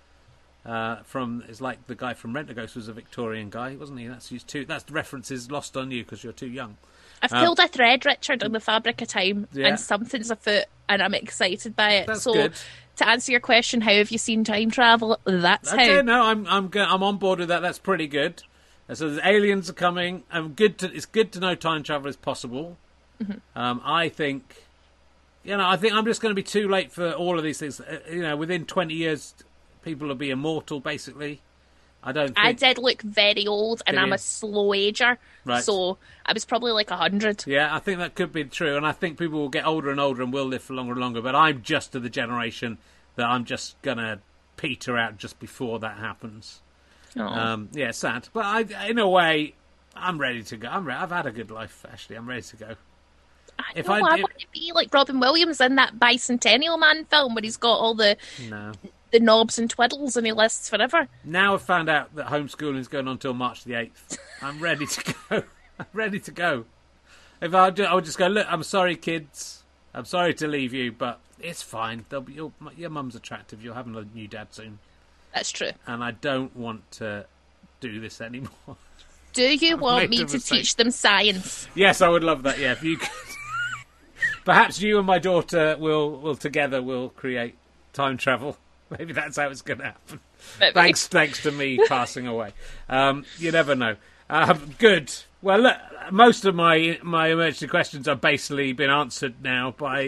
uh, from. It's like the guy from Rent-A-Ghost was a Victorian guy, wasn't he? That's used too. That's the references lost on you because you're too young. I've Um, pulled a thread, Richard, in the fabric of time, Yeah. and something's afoot, and I'm excited by it. That's so, good. to answer your question, how have you seen time travel? That's Okay, how. no, I'm I'm go- I'm on board with that. That's pretty good. Uh, So the aliens are coming. Um, good to, it's good to know time travel is possible. Mm-hmm. Um, I think, you know, I think I'm just going to be too late for all of these things. Uh, you know, within twenty years, people will be immortal. Basically, I don't. Think... I did look very old, and Did I'm you? a slow ager, Right. so I was probably like a hundred. Yeah, I think that could be true, and I think people will get older and older and will live for longer and longer. But I'm just of the generation that I'm just gonna peter out just before that happens. Um, yeah, it's sad, but I, in a way, I'm ready to go. I'm re- I've had a good life, actually. I'm ready to go. I if know, I I, did- want to be like Robin Williams in that Bicentennial Man film where he's got all the No. the knobs and twiddles and he lists forever. Now I've found out that homeschooling is going on until March the eighth. I'm ready to go. I'm ready to go. If I, do, I would just go, look, I'm sorry, kids. I'm sorry to leave you, but it's fine. They'll be, your, your mum's attractive. You'll have a new dad soon. That's true. And I don't want to do this anymore. Do you want made me a to mistake. teach them science? Yes, I would love that. Yeah, if you could. Perhaps you and my daughter will, will together will create time travel. Maybe that's how it's going to happen. Maybe. Thanks, thanks to me passing away. Um, you never know. Um, good. Well, look, most of my my emergency questions are basically been answered now by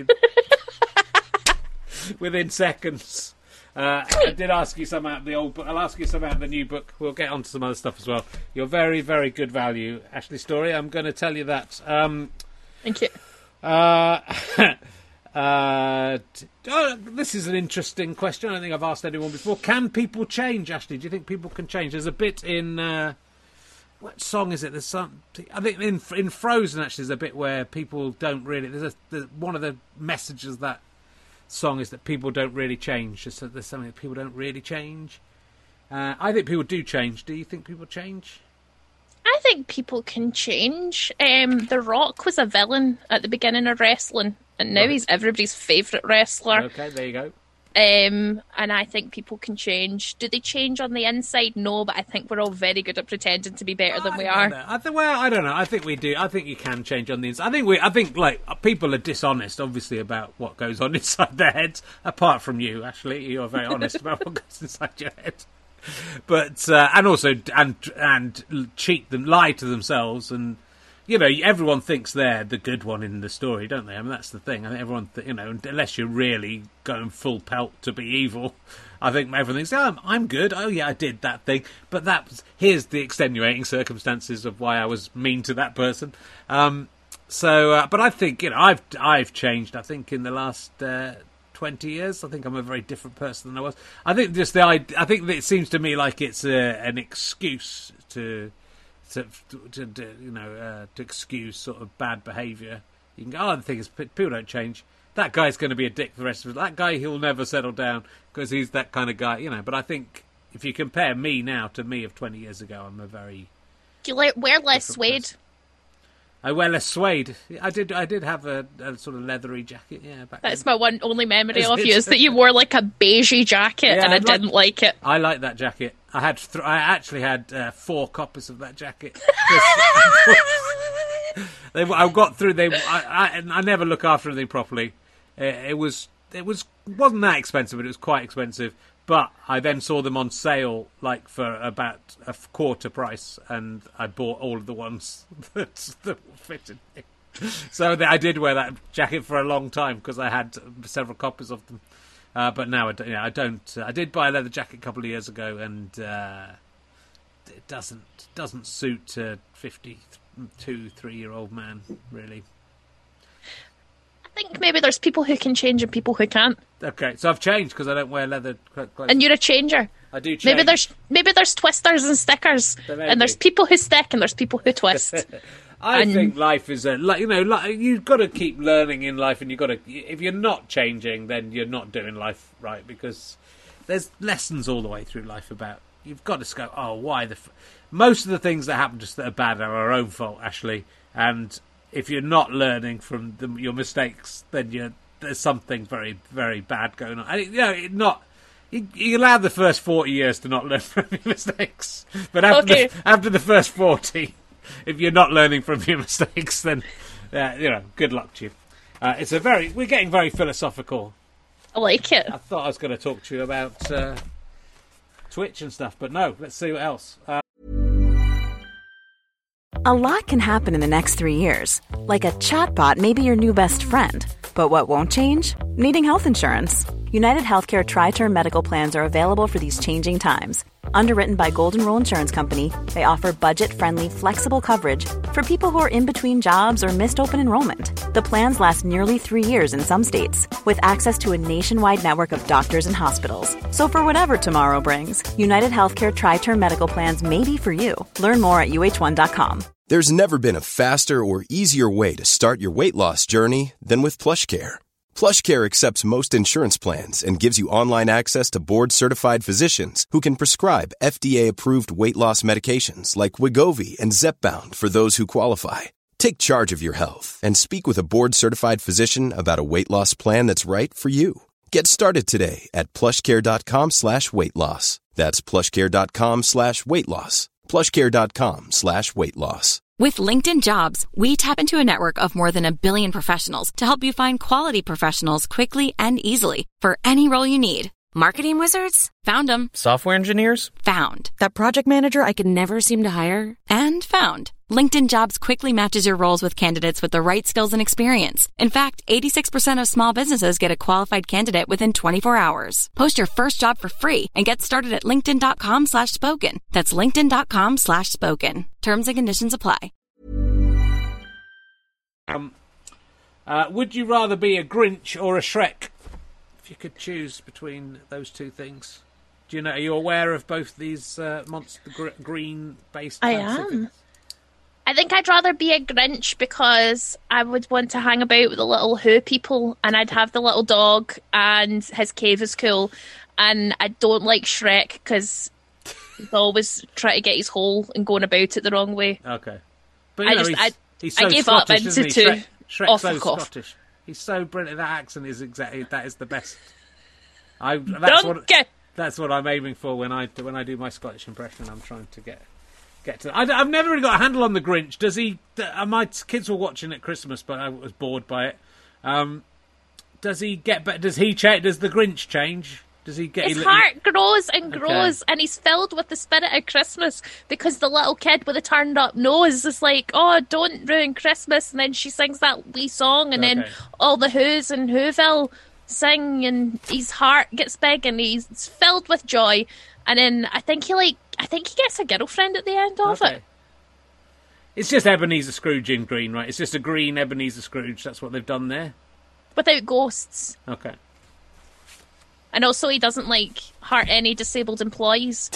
within seconds. Uh, I did ask you some out of the old book. I'll ask you some out of the new book. We'll get on to some other stuff as well. You're very, very good value, Ashley Story. I'm going to tell you that. Um, Thank you. uh, uh, t- oh, this is an interesting question. I don't think I've asked anyone before. Can people change, Ashley? Do you think people can change? There's a bit in... Uh, what song is it? There's some... I think in in Frozen, actually, there's a bit where people don't really... There's, a, there's one of the messages of that song is that people don't really change. Just that there's something that people don't really change. Uh, I think people do change. Do you think people change? I I think people can change. Um, The Rock was a villain at the beginning of wrestling, and now Right. he's everybody's favourite wrestler. Okay, there you go. Um, and I think people can change. Do they change on the inside? No, but I think we're all very good at pretending to be better than we I are. don't know. I think, well, I don't know. I think we do. I think you can change on the inside. I think we. I think like people are dishonest, obviously, about what goes on inside their heads. Apart from you, Ashley, you're very honest about what goes inside your head. But uh, and also and and cheat them, lie to themselves, and you know, everyone thinks they're the good one in the story, don't they? I mean, that's the thing. I think everyone, th- you know, unless you're really going full pelt to be evil, I think everyone thinks, oh, I'm, I'm good. Oh, yeah, I did that thing. But that was, here's the extenuating circumstances of why I was mean to that person. Um, so, uh, but I think, you know, I've I've changed. I think in the last uh, twenty years, I think I'm a very different person than I was. I think just the I, I think that it seems to me like it's a, an excuse to. To, to, to you know, uh, to excuse sort of bad behaviour. You can go, oh, the thing is, people don't change. That guy's going to be a dick for the rest of his life. That guy, he'll never settle down because he's that kind of guy, you know. But I think if you compare me now to me of twenty years ago, I'm a very... Do you like, wear less suede? person. I wear less suede. I did I did have a, a sort of leathery jacket, yeah. Back That's then. my one only memory Is of it? you, is that you wore like a beigey jacket Yeah, and I I'd like- didn't like it. I like that jacket. I had th- I actually had uh, four copies of that jacket. they, I got through. They, I, I, I never look after anything properly. Uh, it was, it was, wasn't that expensive, but it was quite expensive. But I then saw them on sale, like for about a quarter price, and I bought all of the ones that, that fitted me. So I did wear that jacket for a long time because I had several copies of them. Uh, but now I don't. Yeah, I don't. Uh, I did buy a leather jacket a couple of years ago, and uh, it doesn't doesn't suit a fifty-two, three-year-old man really. I think maybe there's people who can change and people who can't. Okay, so I've changed because I don't wear leather clothes. And you're a changer. I do change. Maybe there's maybe there's twisters and stickers, There may and there's be. people who stick and there's people who twist. I and- think life is a like you know like, you've got to keep learning in life, and you've got to if you're not changing, then you're not doing life right because there's lessons all the way through life about you've got to go. Oh, why the? F-? Most of the things that happen just that are bad are our own fault, Ashley. And if you're not learning from the, your mistakes, then you're, there's something very very bad going on. And it, you know, it not. You, you allow the first forty years to not learn from your mistakes, but after Okay. the, after the first forty. If you're not learning from your mistakes, then uh, you know, good luck to you. Uh, it's a very we're getting very philosophical. I like it. I thought I was going to talk to you about uh, Twitch and stuff, but no. Let's see what else. Uh, A lot can happen in the next three years. Like a chatbot may be your new best friend. But what won't change? Needing health insurance. United Healthcare Tri-Term Medical Plans are available for these changing times. Underwritten by Golden Rule Insurance Company, they offer budget-friendly, flexible coverage for people who are in between jobs or missed open enrollment. The plans last nearly three years in some states, with access to a nationwide network of doctors and hospitals. So for whatever tomorrow brings, United Healthcare Tri-Term Medical Plans may be for you. Learn more at U H one dot com. There's never been a faster or easier way to start your weight loss journey than with PlushCare. PlushCare accepts most insurance plans and gives you online access to board-certified physicians who can prescribe F D A-approved weight loss medications like Wegovy and Zepbound for those who qualify. Take charge of your health and speak with a board-certified physician about a weight loss plan that's right for you. Get started today at plushcare.com slash weight loss. That's plushcare.com slash weight loss. plushcare.com slash weight loss. With LinkedIn Jobs, we tap into a network of more than a billion professionals to help you find quality professionals quickly and easily for any role you need. Marketing wizards? Found them. Software engineers? Found. That project manager I could never seem to hire? And found. LinkedIn Jobs quickly matches your roles with candidates with the right skills and experience. In fact, eighty-six percent of small businesses get a qualified candidate within twenty-four hours. Post your first job for free and get started at linkedin.com slash spoken. That's linkedin.com slash spoken. Terms and conditions apply. um, uh, would you rather be a Grinch or a Shrek? If you could choose between those two things, do you know? Are you aware of both these uh, monster gr- green-based? I fantasy am. things? I think I'd rather be a Grinch because I would want to hang about with the little Who people, and I'd have the little dog, and his cave is cool. And I don't like Shrek because He's always trying to get his hole and going about it the wrong way. Okay. But you I know, just, he's, I, he's so I gave Scottish, up into isn't he? two. Shrek, Shrek's Oh, so fuck off. Scottish. He's so brilliant. That accent is exactly, that is the best. I, that's what, Donkey! that's what I'm aiming for when I, when I do my Scottish impression. I'm trying to get... Get to, I, I've never really got a handle on the Grinch. Does he? Uh, my kids were watching at Christmas, but I was bored by it. Um, does he get? Does he change? Does the Grinch change? Does he get? His he, heart grows and Okay. grows, and he's filled with the spirit of Christmas because the little kid with the turned up nose is like, "Oh, don't ruin Christmas!" And then she sings that wee song, and then Okay. all the Who's and Whoville sing, and his heart gets big, and he's filled with joy. And then I think he like, I think he gets a girlfriend at the end of Okay. it. It's just Ebenezer Scrooge in green, right? It's just a green Ebenezer Scrooge. That's what they've done there. Without ghosts. Okay. And also he doesn't, like, hurt any disabled employees.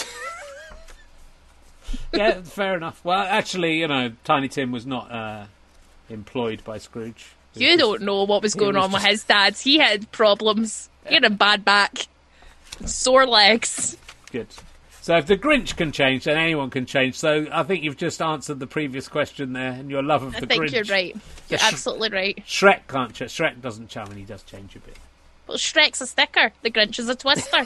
Yeah, fair enough. Well, actually, you know, Tiny Tim was not uh, employed by Scrooge. He You was don't know what was he going was on with just- his dad. He had problems. He had a bad back. Sore legs. Good. So if the Grinch can change, then anyone can change. So I think you've just answered the previous question there, and your love of I the think Grinch. you're right. You're Sh- absolutely right. Shrek can't change. Shrek doesn't change, and he does change a bit. Well, Shrek's a sticker. The Grinch is a twister.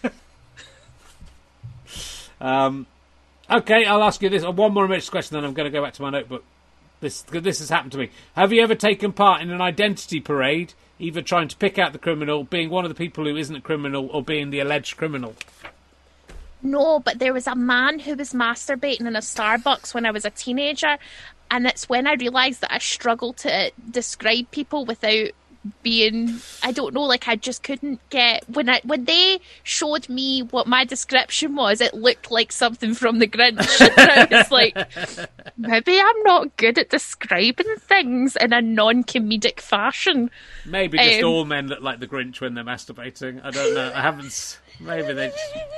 Um, okay, I'll ask you this. One more emergency question, then I'm going to go back to my notebook. This this has happened to me. Have you ever taken part in an identity parade, either trying to pick out the criminal, being one of the people who isn't a criminal, or being the alleged criminal? No, but there was a man who was masturbating in a Starbucks when I was a teenager, and it's when I realised that I struggled to describe people without being, I don't know, like I just couldn't get, when I when they showed me what my description was, it looked like something from The Grinch. And I was like, maybe I'm not good at describing things in a non-comedic fashion. Maybe just Um, all men look like the Grinch when they're masturbating. I don't know. I haven't... s- Maybe they...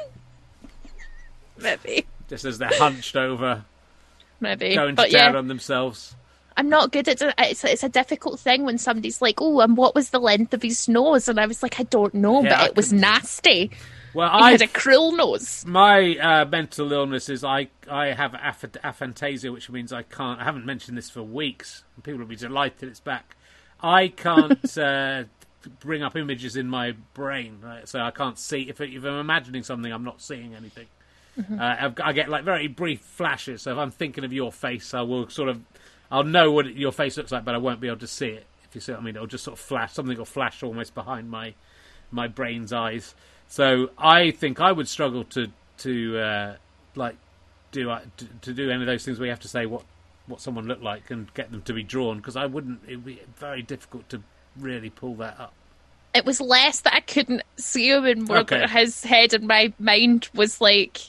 Maybe. Just as they're hunched over, Maybe. going to But town yeah. on themselves. I'm not good at it. It's, it's a difficult thing when somebody's like, oh, and what was the length of his nose? And I was like, I don't know, Yeah, but I it was couldn't- nasty. Well, He I had a cruel nose. my uh, mental illness is I I have aph- aphantasia, which means I can't. I haven't mentioned this for weeks, and people will be delighted it's back. I can't uh, bring up images in my brain, right? So I can't see if, if I'm imagining something, I'm not seeing anything. Mm-hmm. Uh, I've, I get like very brief flashes. So if I'm thinking of your face, I will sort of, I'll know what your face looks like, but I won't be able to see it. If you see what I mean, it'll just sort of flash. Something will flash almost behind my my brain's eyes. So I think I would struggle to to uh, like do uh, to, to do any of those things where you have to say what what someone looked like and get them to be drawn, because I wouldn't. It would be very difficult to really pull that up. It was less that I couldn't see him, and more Okay. that his head in my mind was like,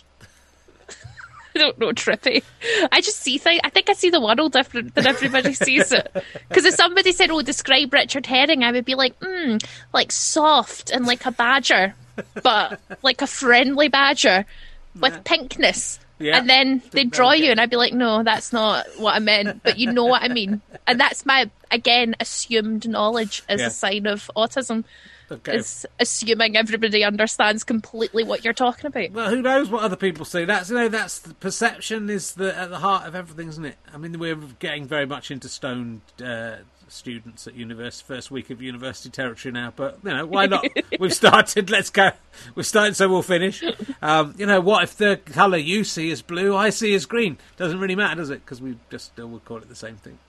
I don't know, trippy. I just see things. I think I see the world different than everybody sees it. Because if somebody said, "Oh, describe Richard Herring," I would be like, "Hmm, like soft and like a badger, but like a friendly badger with pinkness." Yeah. And then they'd Think draw that'll you, get- and I'd be like, "No, that's not what I meant." But you know what I mean, and that's my again assumed knowledge as Yeah. a sign of autism. Okay. Is assuming everybody understands completely what you're talking about. Well, who knows what other people see? That's you know, that's the perception is the at the heart of everything, isn't it? I mean, we're getting very much into stoned uh, students at university, first week of university territory now. But you know, why not? We've started. Let's go. We've started, so we'll finish. Um, you know, what if the colour you see is blue, I see is green? Doesn't really matter, does it? Because we just still would call it the same thing.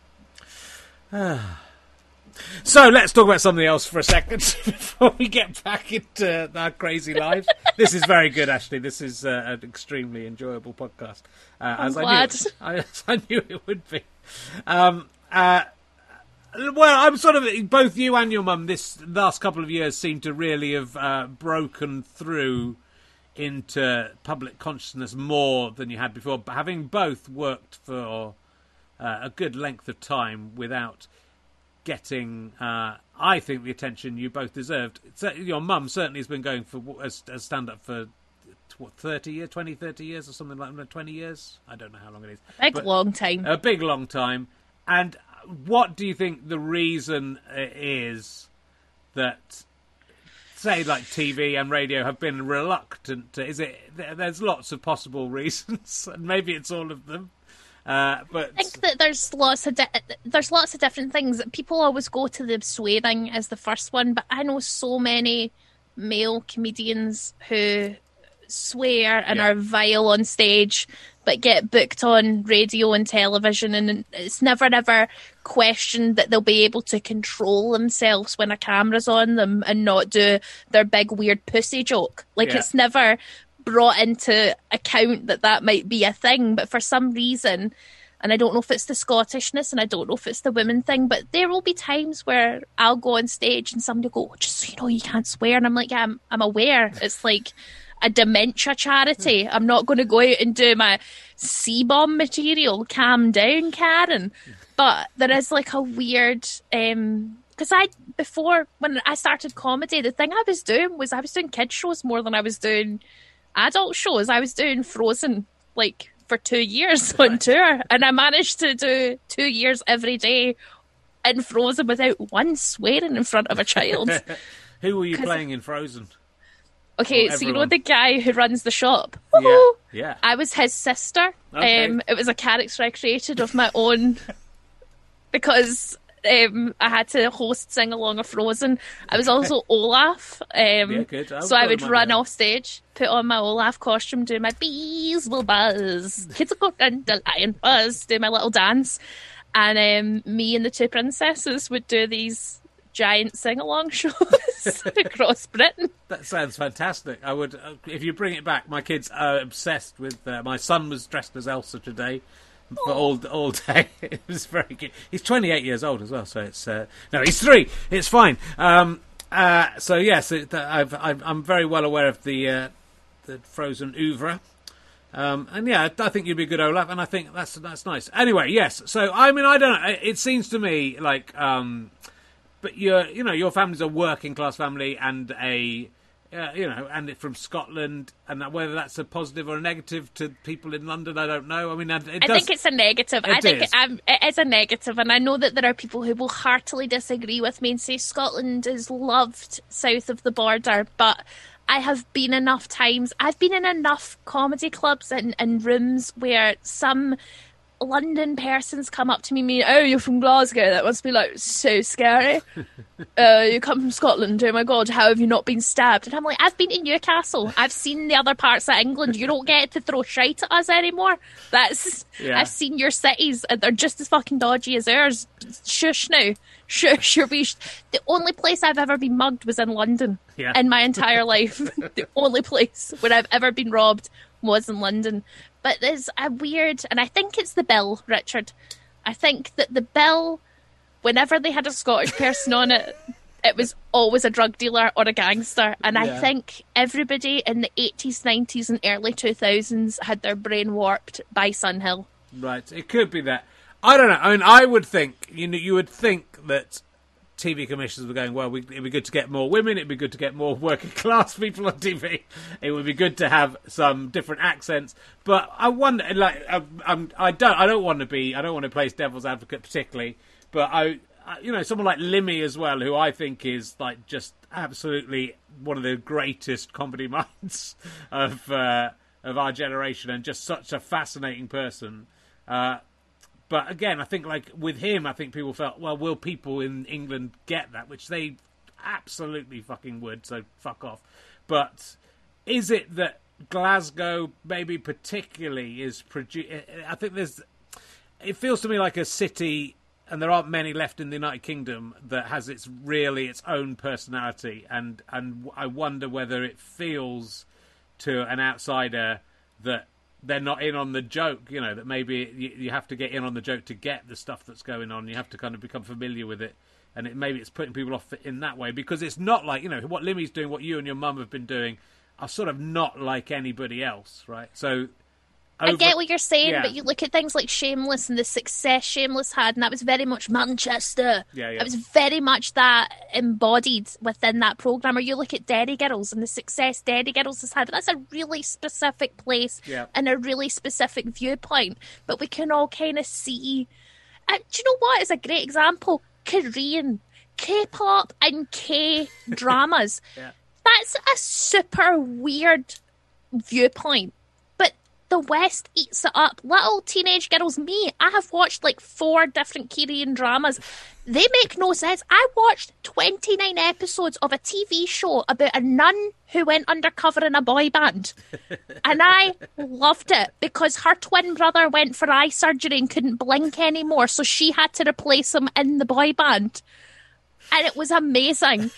Ah. So let's talk about something else for a second before we get back into our crazy lives. This is very good, Ashley. This is uh, an extremely enjoyable podcast, uh, I'm as I glad. knew, I, as I knew it would be. Um, uh, well, I'm sort of both you and your mum. This last couple of years seem to really have uh, broken through into public consciousness more than you had before. But having both worked for uh, a good length of time without getting, uh, I think, the attention you both deserved. So your mum certainly has been going for as, as stand-up for, what, thirty years, twenty, thirty years or something like that, twenty years? I don't know how long it is. Big But long time. a big, long time. And what do you think the reason uh, is that say like T V and radio have been reluctant to? Is it? There's lots of possible reasons, and maybe it's all of them. Uh, but I think that there's lots of di- there's lots of different things. People always go to the swearing as the first one, but I know so many male comedians who swear and Yeah. are vile on stage, but get booked on radio and television, and it's never ever questioned that they'll be able to control themselves when a camera's on them and not do their big weird pussy joke. Like Yeah. it's never brought into account that that might be a thing, but for some reason, and I don't know if it's the Scottishness and I don't know if it's the women thing, but there will be times where I'll go on stage and somebody will go, just so you know, you can't swear, and I'm like, yeah, I'm, I'm aware. It's like a dementia charity. I'm not going to go out and do my C-bomb material. Calm down, Karen. But there is like a weird, um, because I, before, when I started comedy, the thing I was doing was I was doing kids shows more than I was doing adult shows. I was doing Frozen like for two years on tour, and I managed to do two years every day in Frozen without one swearing in front of a child. who were you playing in Frozen? Okay, Oh, so you know everyone. the guy who runs the shop? Yeah, Woohoo! yeah. I was his sister. Okay. Um, it was a character I created of my own because um, I had to host Sing Along of Frozen. I was also Olaf. Um, Yeah, good. I so I thought would it might run be off stage, put on my Olaf costume, do my bees will buzz, kids will go and the lion buzz, do my little dance. And um, me and the two princesses would do these giant sing-along shows across Britain. That sounds fantastic. I would, uh, if you bring it back. My kids are obsessed with. Uh, my son was dressed as Elsa today for all all day. It was very good. He's twenty-eight years old as well, so it's uh, no, he's three. It's fine. Um, uh, so yes, it, uh, I've, I've, I'm very well aware of the uh, the Frozen oeuvre. Um, and yeah, I think you'd be a good Olaf, and I think that's that's nice. Anyway, yes. So I mean, I don't know. It seems to me like. Um, But your, you know, your family's a working class family, and a, uh, you know, and from Scotland, and that, whether that's a positive or a negative to people in London, I don't know. I mean, it I does, think it's a negative. It I think is. it, um, it is a negative, and I know that there are people who will heartily disagree with me and say Scotland is loved south of the border, but I have been enough times, I've been in enough comedy clubs and, and rooms where some London persons come up to me and mean, oh, you're from Glasgow, that must be like so scary. uh, you come from Scotland, oh my god, how have you not been stabbed? And I'm like, I've been to Newcastle, I've seen the other parts of England, you don't get to throw shite at us anymore. That's Yeah. I've seen your cities and they're just as fucking dodgy as ours. Shush now. Shush, you're be sh- the only place I've ever been mugged was in London. Yeah. In my entire life. The only place where I've ever been robbed was in London. But there's a weird, and I think it's the bill, Richard. I think that the bill, whenever they had a Scottish person on it, it was always a drug dealer or a gangster. And I Yeah. think everybody in the eighties, nineties and early two thousands had their brain warped by Sunhill. right. It could be that. I don't know. I mean, I would think, you know, you would think that T V commissioners were going, well, we, it'd be good to get more women, it'd be good to get more working class people on T V, it would be good to have some different accents. But I wonder, like, I, I'm, I don't, I don't want to be, I don't want to play devil's advocate particularly, but I, I, you know, someone like Limmy as well, who I think is like just absolutely one of the greatest comedy minds of uh, of our generation, and just such a fascinating person. Uh, But again, I think like with him, I think people felt, well, will people in England get that? Which they absolutely fucking would, so fuck off. But is it that Glasgow maybe particularly is produ- I think there's, it feels to me like a city, and there aren't many left in the United Kingdom, that has its really its own personality, and and I wonder whether it feels to an outsider that they're not in on the joke, you know, that maybe you, you have to get in on the joke to get the stuff that's going on. You have to kind of become familiar with it. And it maybe it's putting people off in that way, because it's not like, you know, what Limmy's doing, what you and your mum have been doing are sort of not like anybody else, right? So I get what you're saying, yeah. but you look at things like Shameless and the success Shameless had, and that was very much Manchester. Yeah, yeah. It was very much that embodied within that programme. Or you look at Derry Girls and the success Derry Girls has had. That's a really specific place Yeah. and a really specific viewpoint. But we can all kind of see... Uh, do you know what is a great example? Korean, K-pop and K-dramas. Yeah. That's a super weird viewpoint. But the West eats it up. Little teenage girls, me, I have watched like four different Korean dramas. They make no sense. I watched twenty-nine episodes of a T V show about a nun who went undercover in a boy band. And I loved it because her twin brother went for eye surgery and couldn't blink anymore, so she had to replace him in the boy band. And it was amazing.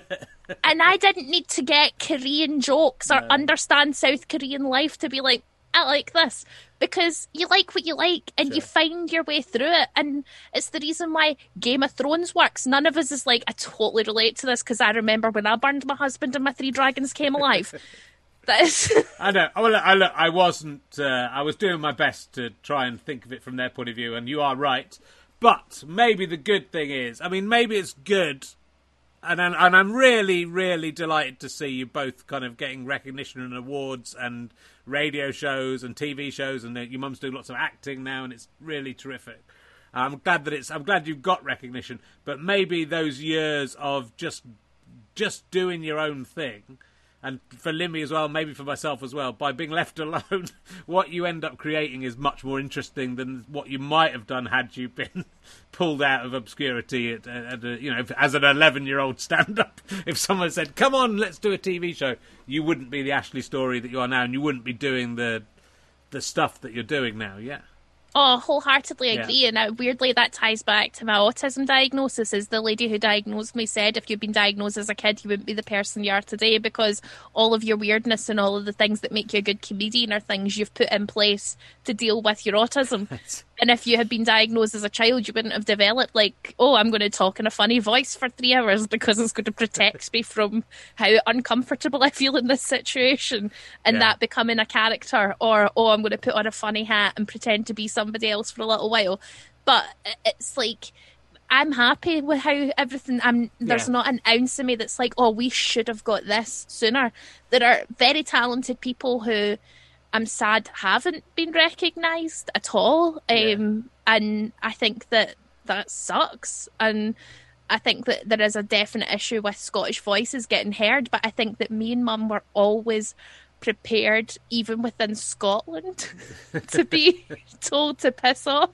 And I didn't need to get Korean jokes or no. understand South Korean life to be like, I like this. Because you like what you like and sure. you find your way through it. And it's the reason why Game of Thrones works. None of us is like, I totally relate to this because I remember when I burned my husband and my three dragons came alive. That is... I know. Well, I, look, I wasn't... Uh, I was doing my best to try and think of it from their point of view, and you are right. But maybe the good thing is... I mean, maybe it's good... And I'm, and I'm really, really delighted to see you both kind of getting recognition and awards and radio shows and T V shows, and your mum's doing lots of acting now, and it's really terrific. I'm glad that it's. I'm glad you've got recognition, but maybe those years of just just doing your own thing, and for Limmy as well, maybe for myself as well, by being left alone, what you end up creating is much more interesting than what you might have done had you been pulled out of obscurity at, at a, you know, as an eleven-year-old stand-up. If someone said, come on, let's do a T V show, you wouldn't be the Ashley Story that you are now, and you wouldn't be doing the the stuff that you're doing now, yeah. Oh, wholeheartedly agree. Yeah. And uh, weirdly, that ties back to my autism diagnosis. Is the lady who diagnosed me said, if you'd been diagnosed as a kid, you wouldn't be the person you are today because all of your weirdness and all of the things that make you a good comedian are things you've put in place to deal with your autism. And if you had been diagnosed as a child, you wouldn't have developed like, oh, I'm going to talk in a funny voice for three hours because it's going to protect me from how uncomfortable I feel in this situation, and yeah. that becoming a character, or, oh, I'm going to put on a funny hat and pretend to be somebody else for a little while. But it's like, I'm happy with how everything, I'm, there's yeah. not an ounce of me that's like, oh, we should have got this sooner. There are very talented people who I'm sad haven't been recognised at all. Um, yeah. And I think that that sucks. And I think that there is a definite issue with Scottish voices getting heard. But I think that me and Mum were always prepared, even within Scotland, to be told to piss off.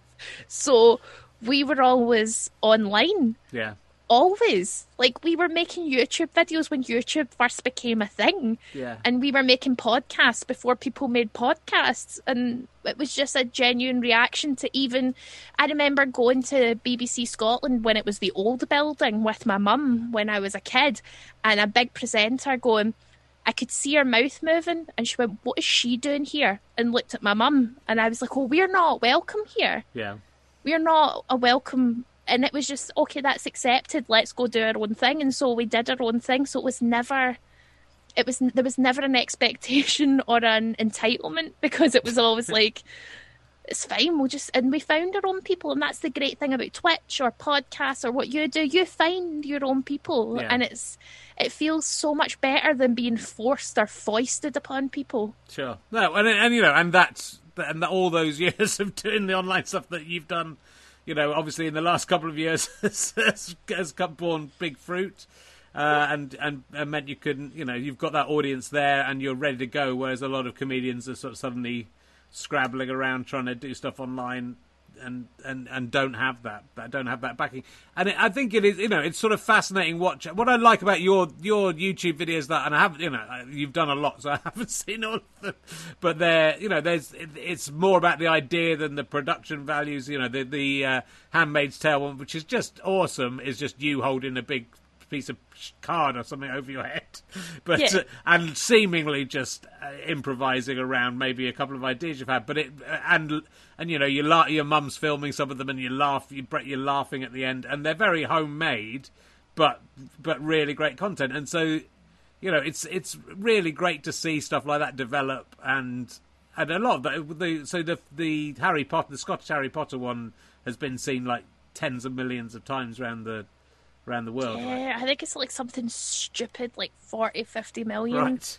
So we were always online. Yeah. Always. Like, we were making YouTube videos when YouTube first became a thing. Yeah. And we were making podcasts before people made podcasts. And it was just a genuine reaction to even... I remember going to B B C Scotland when it was the old building with my mum when I was a kid. And a big presenter going... I could see her mouth moving. And she went, what is she doing here? And looked at my mum. And I was like, oh, we're not welcome here. Yeah. We're not a welcome... And it was just, okay, that's accepted. Let's go do our own thing. And so we did our own thing. So it was never, it was there was never an expectation or an entitlement, because it was always like, it's fine. We'll just, and we found our own people. And that's the great thing about Twitch or podcasts or what you do. You find your own people, yeah. and it's it feels so much better than being forced or foisted upon people. Sure. No, and and you know, and that's and all those years of doing the online stuff that you've done. You know, obviously in the last couple of years has, has borne big fruit, uh, and, and and meant you couldn't, you know, you've got that audience there and you're ready to go, whereas a lot of comedians are sort of suddenly scrabbling around trying to do stuff online and, and, and don't have that, don't have that backing. And it, I think it is, you know, it's sort of fascinating watch. What I like about your your YouTube videos, that, and I have, you know, you've done a lot, so I haven't seen all of them, but they're, you know, there's, it, it's more about the idea than the production values. You know, the the uh, Handmaid's Tale one, which is just awesome, is just you holding a big piece of card or something over your head, but yeah. uh, and seemingly just uh, improvising around maybe a couple of ideas you've had, but it uh, and and you know, you la- your mum's filming some of them and you laugh, you you're laughing at the end, and they're very homemade, but but really great content. And so, you know, it's it's really great to see stuff like that develop, and and a lot of that. The, so the the Harry Potter, the Scottish Harry Potter one, has been seen like tens of millions of times around the around the world. Yeah, right? I think it's like something stupid, like forty, fifty million. Right.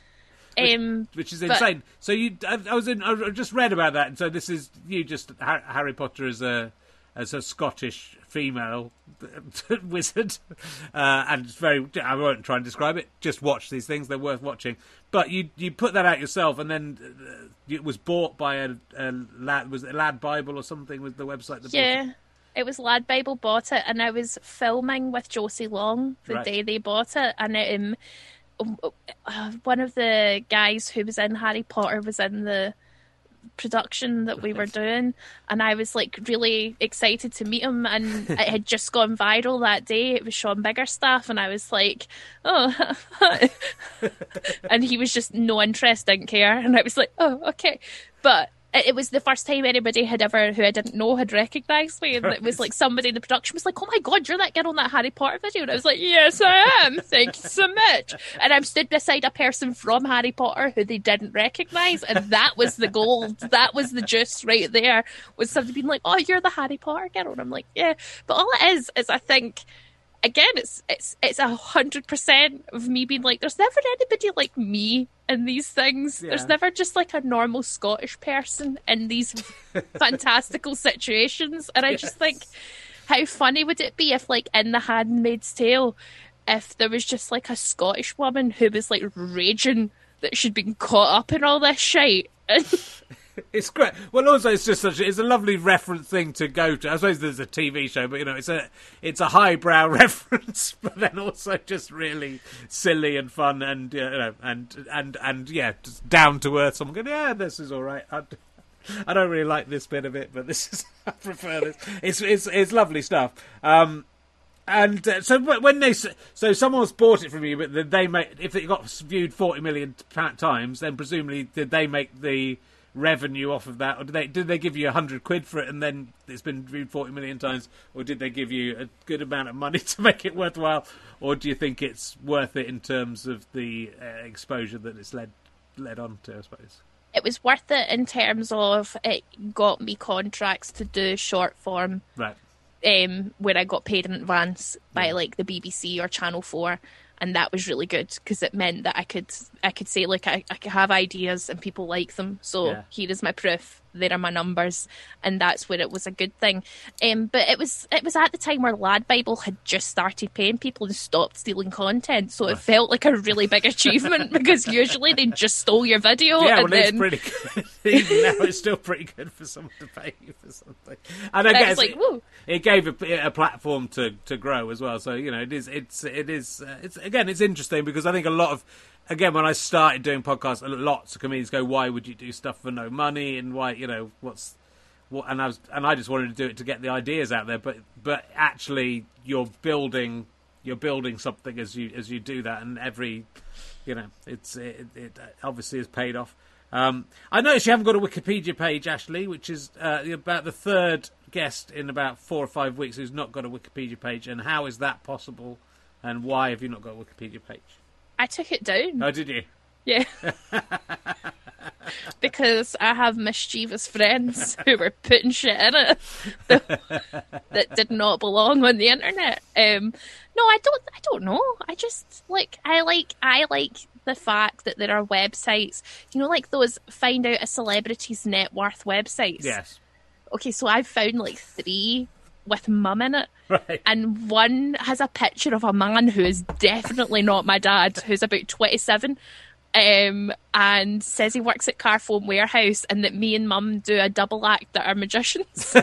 Um, which, which is but, insane. So you, I, I was in, I just read about that, and so this is you just Harry Potter as a as a Scottish female wizard, uh, and it's very. I won't try and describe it. Just watch these things; they're worth watching. But you you put that out yourself, and then it was bought by a, a lad. Was it Lad Bible or something? Was the website that yeah. bought it? It was Lad Bible bought it, and I was filming with Josie Long the Right. day they bought it, and it, um, uh, one of the guys who was in Harry Potter was in the production that we were doing, and I was like really excited to meet him, and it had just gone viral that day. It was Sean Biggerstaff, and I was like, oh, and he was just no interest, didn't care, and I was like, oh, okay, but it was the first time anybody had ever, who I didn't know, had recognised me. And it was like somebody in the production was like, oh my God, you're that girl on that Harry Potter video. And I was like, yes, I am. Thank you so much. And I'm stood beside a person from Harry Potter who they didn't recognise. And that was the gold. That was the juice right there. Was somebody being like, oh, you're the Harry Potter girl. And I'm like, yeah. But all it is, is I think, again, it's it's it's a hundred percent of me being like, there's never anybody like me in these things. Yeah. There's never just like a normal Scottish person in these fantastical situations. And I Yes. just think, how funny would it be if, like, in The Handmaid's Tale, if there was just like a Scottish woman who was like raging that she'd been caught up in all this shite. It's great. Well, also, it's just such. It's a lovely reference thing to go to. I suppose there's a T V show, but you know, it's a it's a highbrow reference, but then also just really silly and fun, and you know, and and and yeah, just down to earth. Someone going, yeah, this is all right. I, I don't really like this bit of it, but this is I prefer this. It's it's it's lovely stuff. Um, and uh, so when they so someone's bought it from you, but did they make if it got viewed forty million times, then presumably did they make the revenue off of that, or did they did they give you a hundred quid for it and then it's been viewed forty million times, or did they give you a good amount of money to make it worthwhile, or do you think it's worth it in terms of the uh, exposure that it's led led on to? I suppose It was worth it in terms of it got me contracts to do short form, right? Um, where I got paid in advance by Yeah. like the B B C or Channel Four. And that was really good because it meant that I could I could say, like, I, I could have ideas and people like them. So Yeah. here is my proof. There are my numbers. And that's where it was a good thing. Um, but it was it was at the time where Lad Bible had just started paying people and stopped stealing content. So it felt like a really big achievement because usually they just stole your video. Yeah, and well, then... it's pretty good. Even now, it's still pretty good for someone to pay you for something. And I And I guess was like, it, woo. it gave a, a platform to, to grow as well. So you know, it is it's it is uh, it's again it's interesting because I think a lot of again when I started doing podcasts, lots of comedians go, "Why would you do stuff for no money?" And why you know what's what? And I was and I just wanted to do it to get the ideas out there. But but actually, you're building you're building something as you as you do that, and every you know it's it, it obviously has paid off. Um, I noticed you haven't got a Wikipedia page, Ashley, which is uh, about the third guest in about four or five weeks who's not got a Wikipedia page. And how is that possible? And why have you not got a Wikipedia page? I took it down. Oh, did you? Yeah. Because I have mischievous friends who were putting shit in it that, that did not belong on the internet. Um, no, I don't. I don't know. I just like. I like. I like the fact that there are websites. You know, like those find out a celebrity's net worth websites. Yes. Okay, so I've found like three with mum in it. Right. And one has a picture of a man who is definitely not my dad, who's about twenty-seven, um, and says he works at Carphone Warehouse and that me and mum do a double act that are magicians.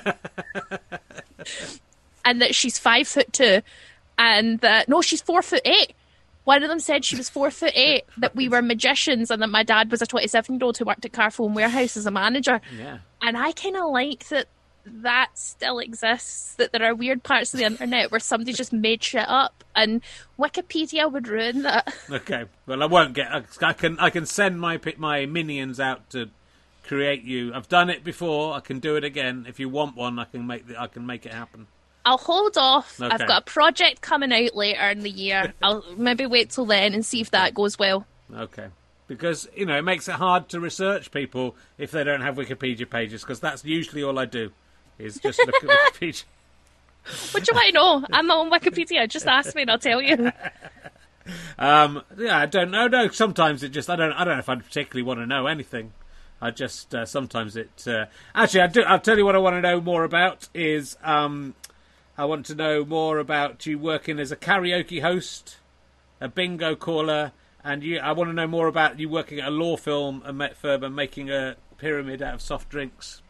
And that she's five foot two, and that, no, she's four foot eight. One of them said she was four foot eight, that we were magicians, and that my dad was a twenty-seven-year-old who worked at Carphone Warehouse as a manager. Yeah. And I kind of like that that still exists, that there are weird parts of the internet where somebody just made shit up, and Wikipedia would ruin that. Okay. Well, I won't get. I can. I can send my my minions out to create you. I've done it before. I can do it again. If you want one, I can make. The, I can make it happen. I'll hold off. Okay. I've got a project coming out later in the year. I'll maybe wait till then and see if that goes well. Okay. Because, you know, it makes it hard to research people if they don't have Wikipedia pages, because that's usually all I do, is just look at Wikipedia. What do you want to know? I'm on Wikipedia. Just ask me and I'll tell you. Um, yeah, I don't know. No, sometimes it just, I don't I don't know if I particularly want to know anything. I just uh, sometimes it. Uh... Actually, I do. I'll tell you what I want to know more about is um, I want to know more about you working as a karaoke host, a bingo caller, and you. I want to know more about you working at a law firm and making a pyramid out of soft drinks.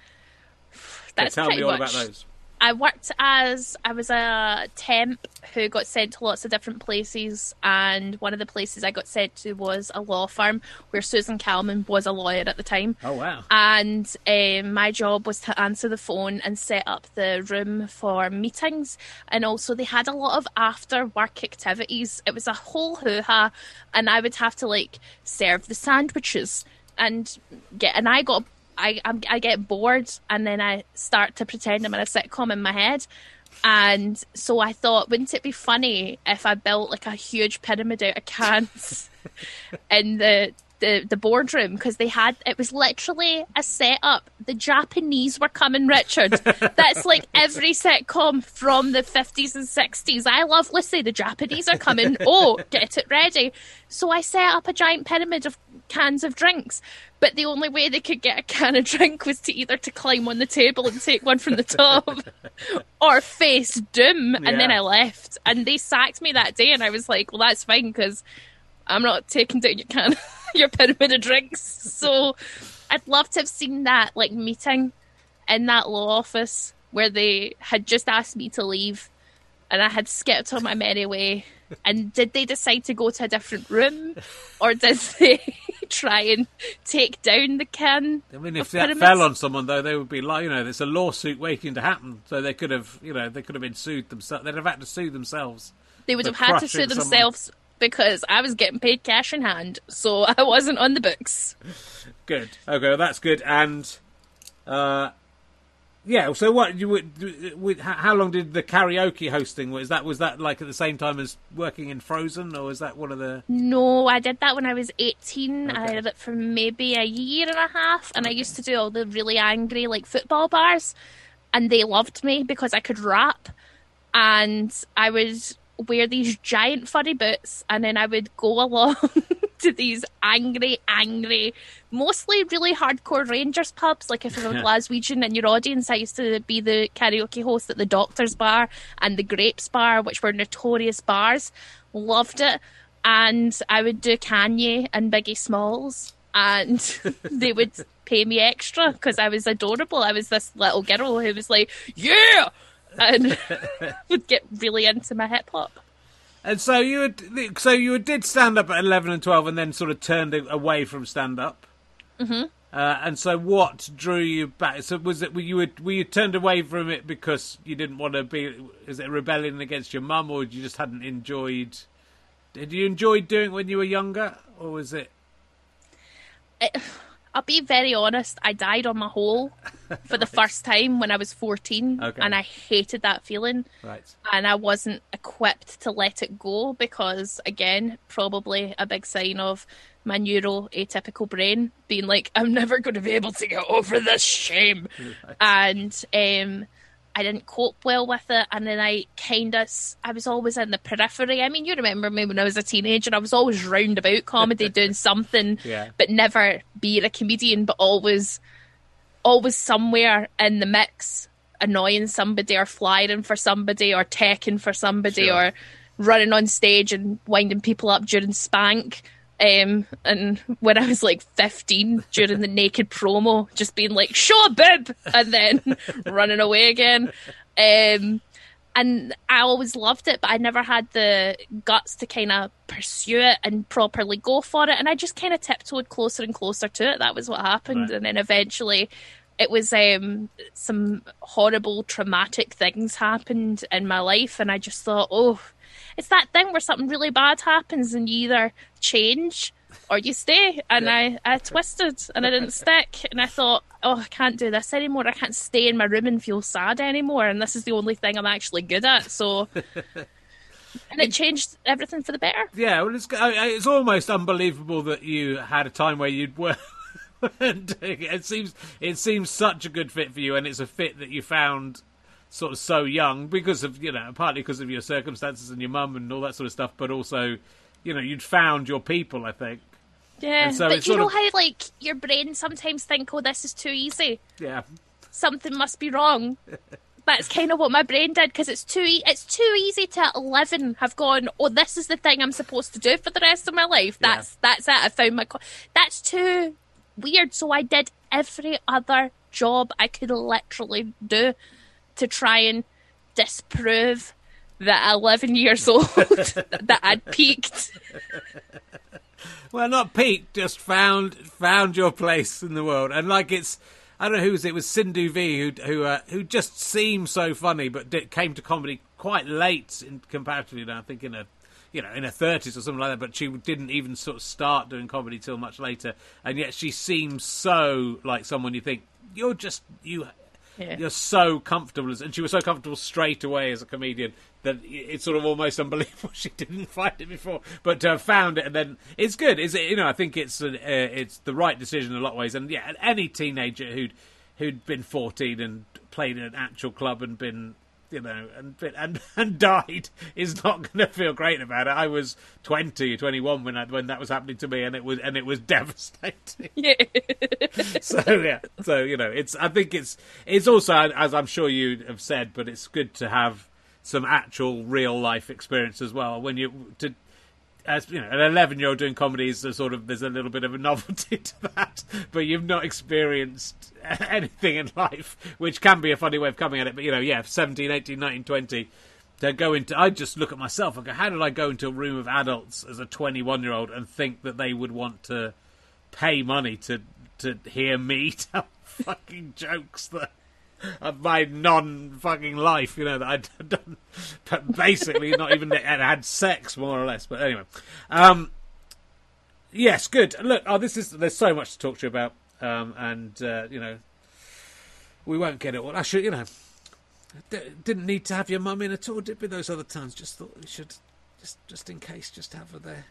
That's so tell me all much. about those. I worked as, I was a temp who got sent to lots of different places, and one of the places I got sent to was a law firm where Susan Calman was a lawyer at the time. Oh, wow. And um, my job was to answer the phone and set up the room for meetings, and also they had a lot of after-work activities. It was a whole hoo-ha, and I would have to, like, serve the sandwiches and get, and I got I I'm, I get bored, and then I start to pretend I'm in a sitcom in my head. And so I thought, wouldn't it be funny if I built like a huge pyramid out of cans in the the, the boardroom? Because they had, it was literally a setup. The Japanese were coming, Richard. That's like every sitcom from the fifties and sixties. I Love Lucy. The Japanese are coming. Oh, get it ready. So I set up a giant pyramid of cans of drinks, but the only way they could get a can of drink was to either to climb on the table and take one from the top or face doom. And Yeah. then I left, and they sacked me that day, and I was like, well, that's fine, because I'm not taking down your can your pyramid of drinks. So I'd love to have seen that like meeting in that law office where they had just asked me to leave and I had skipped on my merry way. And did they decide to go to a different room, or did they try and take down the can? I mean, if of that pyramids? fell on someone, though, they would be like, you know, there's a lawsuit waiting to happen. So they could have, you know, they could have been sued themselves. They'd have had to sue themselves. They would for have had to sue crushing someone. themselves because I was getting paid cash in hand, so I wasn't on the books. Good. Okay, well, that's good. And, uh, yeah, so what, you would, would, how long did the karaoke hosting, was that, was that like at the same time as working in Frozen, or was that one of the... No, I did that when I was eighteen. Okay. I did it for maybe a year and a half, and I used to do all the really angry, like, football bars, and they loved me because I could rap, and I would wear these giant furry boots, and then I would go along to these angry, angry, mostly really hardcore Rangers pubs. Like if you're a Glaswegian in your audience, I used to be the karaoke host at the Doctor's Bar and the Grapes Bar, which were notorious bars. Loved it. And I would do Kanye and Biggie Smalls, and they would pay me extra because I was adorable. I was this little girl who was like, yeah! And would get really into my hip hop. And so you had, so you did stand up at eleven and twelve, and then sort of turned away from stand up. Mm-hmm. Uh, and so, what drew you back? So, was it were you were you turned away from it because you didn't want to be? Is it a rebellion against your mum, or you just hadn't enjoyed? Did you enjoy doing it when you were younger, or was it? it I'll be very honest. I died on my hole for the first time when I was fourteen, Okay. and I hated that feeling. Right. And I wasn't equipped to let it go because, again, probably a big sign of my neuro-atypical brain being like, I'm never going to be able to get over this shame. Right. And um, I didn't cope well with it. And then I kind of, I was always in the periphery. I mean, you remember me when I was a teenager, I was always round about comedy doing something, Yeah. but never being a comedian, but always, always somewhere in the mix, annoying somebody or flying for somebody or teching for somebody Sure. or running on stage and winding people up during Spank. Um, and when I was like fifteen during the naked promo, just being like, show a bib, and then running away again. Um, and I always loved it, but I never had the guts to kind of pursue it and properly go for it. And I just kind of tiptoed closer and closer to it. That was what happened. Right. And then eventually it was um, some horrible, traumatic things happened in my life. And I just thought, oh, it's that thing where something really bad happens and you either change or you stay. And Yeah. I, I twisted and I didn't stick. And I thought, oh, I can't do this anymore. I can't stay in my room and feel sad anymore. And this is the only thing I'm actually good at. So, and it changed everything for the better. Yeah, well, it's it's almost unbelievable that you had a time where you'd work. It seems it seems such a good fit for you, and it's a fit that you found sort of so young because of, you know, partly because of your circumstances and your mum and all that sort of stuff, but also, you know, you'd found your people, I think. Yeah, And so but it's do you sort know of- how, like, your brain sometimes think, oh, this is too easy. Yeah. Something must be wrong. That's kind of what my brain did, because it's too e- it's too easy to at eleven have gone, oh, this is the thing I'm supposed to do for the rest of my life. Yeah. That's that's it. I found my... Co- that's too weird. So I did every other job I could literally do to try and disprove that at eleven years old that I'd peaked. Well, not peaked, just found found your place in the world. And like it's, I don't know who was it, it was Sindhu V who who uh, who just seemed so funny, but did, came to comedy quite late in comparatively. I think in a, you know, in her thirties or something like that. But she didn't even sort of start doing comedy till much later, and yet she seems so like someone you think you're just you. Yeah. You're so comfortable, as, and she was so comfortable straight away as a comedian that it's sort of almost unbelievable she didn't find it before, but to have found it and then it's good. Is it? You know, I think it's uh, it's the right decision in a lot of ways. And yeah, any teenager who'd who'd been fourteen and played in an actual club and been, you know, and and and died is not going to feel great about it. I was twenty, twenty-one when I, when that was happening to me, and it was and it was devastating. Yeah. So yeah, so you know, it's. I think it's it's also, as I'm sure you have said, but it's good to have some actual real life experience as well. When you to, as you know, an eleven year old doing comedy is a sort of there's a little bit of a novelty to that, but you've not experienced anything in life, which can be a funny way of coming at it. But you know, yeah, seventeen, eighteen, nineteen, twenty. To go into, I just look at myself and go, how did I go into a room of adults as a twenty-one year old and think that they would want to pay money to to hear me tell fucking jokes that of my non-fucking life, you know, that I'd done, but basically not even had sex, more or less. But anyway, um, yes, good. Look, oh, this is there's so much to talk to you about, um, and uh, you know, we won't get it all. I should, you know, d- didn't need to have your mum in at all, did we? Those other times, just thought we should, just just in case, just have her there.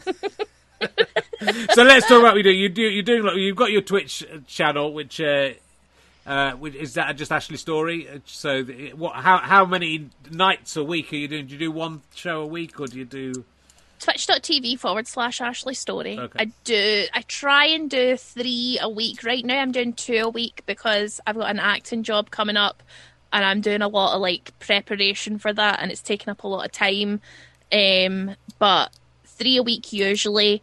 So let's talk about what you do. You do you're doing. Like, you've got your Twitch channel, which uh, uh, which, is that just Ashley Story? So the, what? How how many nights a week are you doing? Do you do one show a week, or do you do? Twitch.tv forward slash Ashley Story. Okay. I do. I try and do three a week. Right now, I'm doing two a week because I've got an acting job coming up, and I'm doing a lot of like preparation for that, and it's taking up a lot of time. Um, but three a week usually.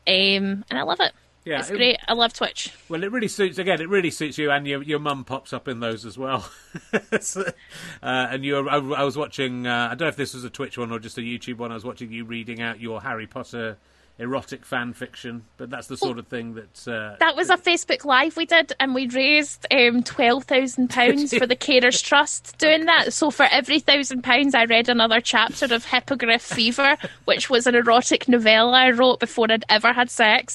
Um, and I love it. Yeah, it's it- great. I love Twitch. Well, it really suits. Again, it really suits you, and your your mum pops up in those as well. So, uh, and you, I, I was watching. Uh, I don't know if this was a Twitch one or just a YouTube one. I was watching you reading out your Harry Potter erotic fan fiction, but that's the sort of thing that. Uh, That was a Facebook Live we did, and we raised um, twelve thousand pounds for the Carers Trust doing that. So for every one thousand pounds, I read another chapter of Hippogriff Fever, which was an erotic novella I wrote before I'd ever had sex,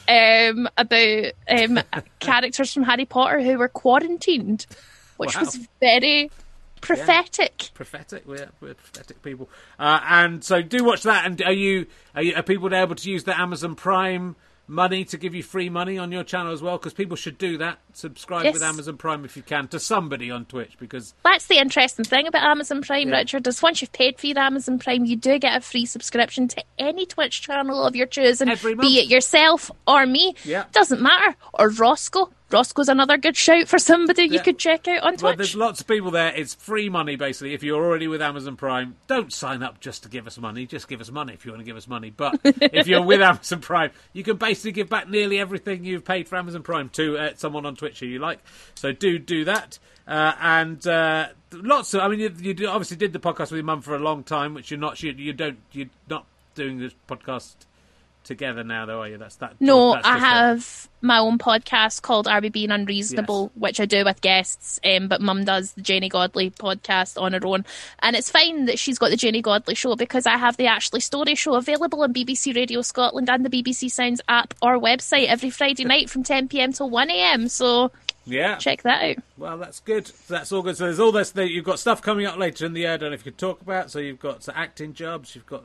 um, about um, characters from Harry Potter who were quarantined, which Wow. was very prophetic. prophetic. We're, we're prophetic people, uh, and so do watch that. And are you are, you, are people able to use the Amazon Prime money to give you free money on your channel as well? Because people should do that. Subscribe Yes. with Amazon Prime if you can to somebody on Twitch, because That's the interesting thing about Amazon Prime, Yeah. Richard, is once you've paid for your Amazon Prime, you do get a free subscription to any Twitch channel of your choosing, Every month. be it yourself or me. Yeah. Doesn't matter. Or Roscoe. Roscoe's another good shout for somebody you Yeah. could check out on well, Twitch. there's lots of people there. It's free money, basically. If you're already with Amazon Prime, don't sign up just to give us money. Just give us money if you want to give us money. But if you're with Amazon Prime, you can basically give back nearly everything you've paid for Amazon Prime to uh, someone on Twitch who you like. So do do that. Uh, and uh, lots of, I mean, you, you do, obviously did the podcast with your mum for a long time, which you're not, you, you don't, you're not doing this podcast together now, though, are you? That's that. No, that's I just a- have my own podcast called Are We Being Unreasonable, which I do with guests, um, but Mum does the Janie Godley podcast on her own. And it's fine that she's got the Janie Godley show because I have the Ashley Story show available on B B C Radio Scotland and the B B C Sounds app or website every Friday night from ten p m till one a m. So Yeah. check that out. Well, that's good. That's all good. So there's all this. You've got stuff coming up later in the year. I don't know if you could talk about. So you've got acting jobs. You've got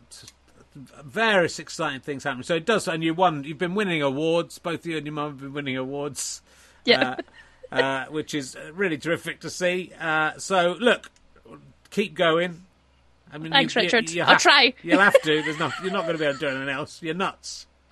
various exciting things happening. So it does. And you won. You've been winning awards. Both you and your mum have been winning awards. Yeah. Uh, uh, which is really terrific to see. Uh, so look, keep going. I mean, Thanks, you, Richard. You, you I'll have- try. You'll have to. There's not. You're not going to be able to do anything else. You're nuts.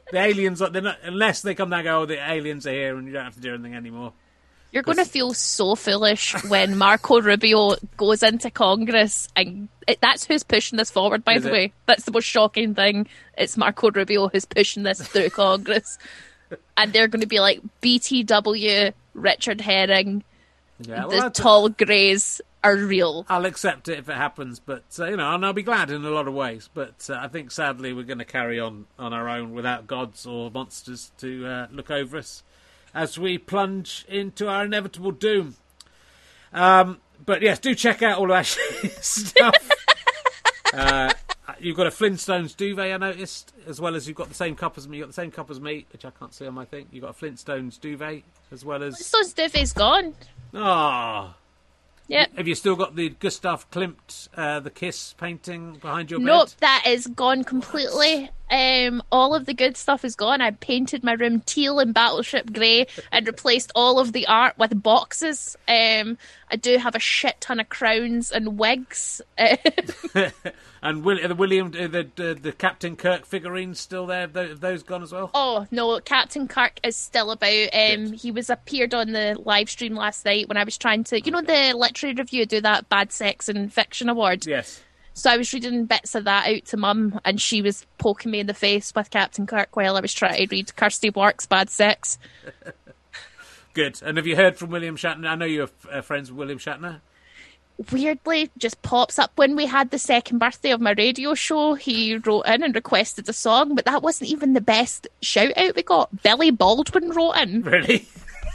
The aliens, are, they're not, unless they come down and go, oh, the aliens are here and you don't have to do anything anymore. You're going to feel so foolish when Marco Rubio goes into Congress, and it, that's who's pushing this forward, by Is the it? way. That's the most shocking thing. It's Marco Rubio who's pushing this through Congress. And they're going to be like, B T W, Richard Herring, Yeah, well, the that's- tall greys are real. I'll accept it if it happens, but, uh, you know, and I'll be glad in a lot of ways. But uh, I think, sadly, we're going to carry on on our own without gods or monsters to uh, look over us as we plunge into our inevitable doom. Um, but, yes, do check out all of Ashley's stuff. uh, you've got a Flintstones duvet, I noticed, as well as you've got the same cup as me. You've got the same cup as me, which I can't see on my thing. You've got a Flintstones duvet, as well as... Flintstones duvet's gone. Ah... Yep. Have you still got the Gustav Klimt, uh, the Kiss painting behind your Nope, bed? that is gone completely. Um, all of the good stuff is gone. I painted my room teal and Battleship Grey and replaced all of the art with boxes. Um, I do have a shit ton of crowns and wigs. And Will, the William, uh, the, the the Captain Kirk figurines still there? Have those, those gone as well? Oh no, Captain Kirk is still about. Um, he was appeared on the live stream last night when I was trying to, you know, the literary review do that Bad Sex and Fiction Award. Yes. So I was reading bits of that out to Mum, and she was poking me in the face with Captain Kirk while I was trying to read Kirsty Wark's Bad Sex. Good. And have you heard from William Shatner? I know you're uh, friends with William Shatner. Weirdly, just pops up when we had the second birthday of my radio show. He wrote in and requested a song, but that wasn't even the best shout out we got. Billy Baldwin wrote in. Really?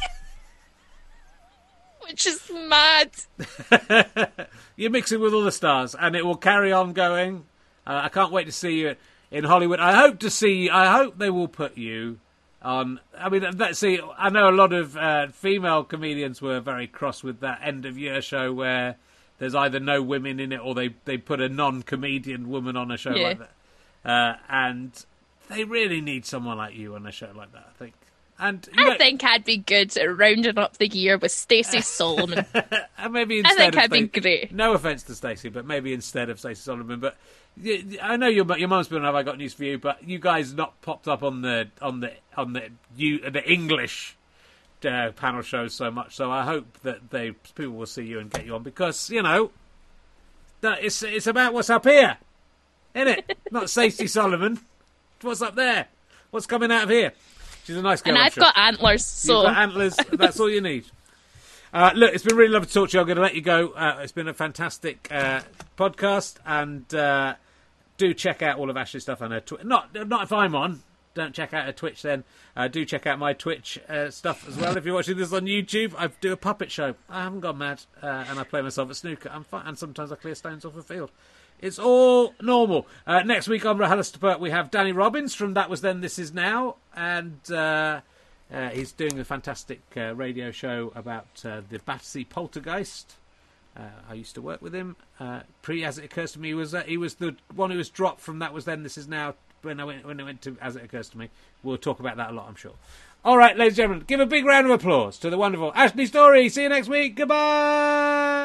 Which is mad. You're mixing with all the stars, and it will carry on going. Uh, I can't wait to see you in Hollywood. I hope to see. I hope they will put you on. I mean, let's see. I know a lot of uh, female comedians were very cross with that end of year show where there's either no women in it or they they put a non-comedian woman on a show Yeah. like that. Uh, and they really need someone like you on a show like that, I think. And you I know, think I'd be good at rounding up the year with Stacey Solomon. and maybe I instead think of I'd be Sta- great. No offence to Stacey, but maybe instead of Stacey Solomon. But y- I know your your mum's been on Have I Got News for You, but you guys not popped up on the on the on the you the English uh, panel shows so much. So I hope that they people will see you and get you on, because you know that it's it's about what's up here, isn't it? Not Stacey Solomon. What's up there? What's coming out of here? She's a nice girl. And I'm I've sure. got antlers, so... You've got antlers. That's all you need. Uh, look, it's been really lovely to talk to you. I'm going to let you go. Uh, it's been a fantastic uh, podcast, and uh, do check out all of Ashley's stuff on her Twitch. Not, not if I'm on. Don't check out her Twitch then. Uh, do check out my Twitch uh, stuff as well. If you're watching this on YouTube, I do a puppet show. I haven't gone mad, uh, and I play myself at snooker. I'm fine, and sometimes I clear stones off the field. It's all normal. Uh, next week on RHLSTP, we have Danny Robbins from That Was Then, This Is Now, and uh, uh, he's doing a fantastic uh, radio show about uh, the Battersea Poltergeist. Uh, I used to work with him. Uh, pre As It Occurs to Me, he was uh, he was the one who was dropped from That Was Then, This Is Now when I went when I went to As It Occurs to Me. We'll talk about that a lot, I'm sure. All right, ladies and gentlemen, give a big round of applause to the wonderful Ashley Story. See you next week. Goodbye.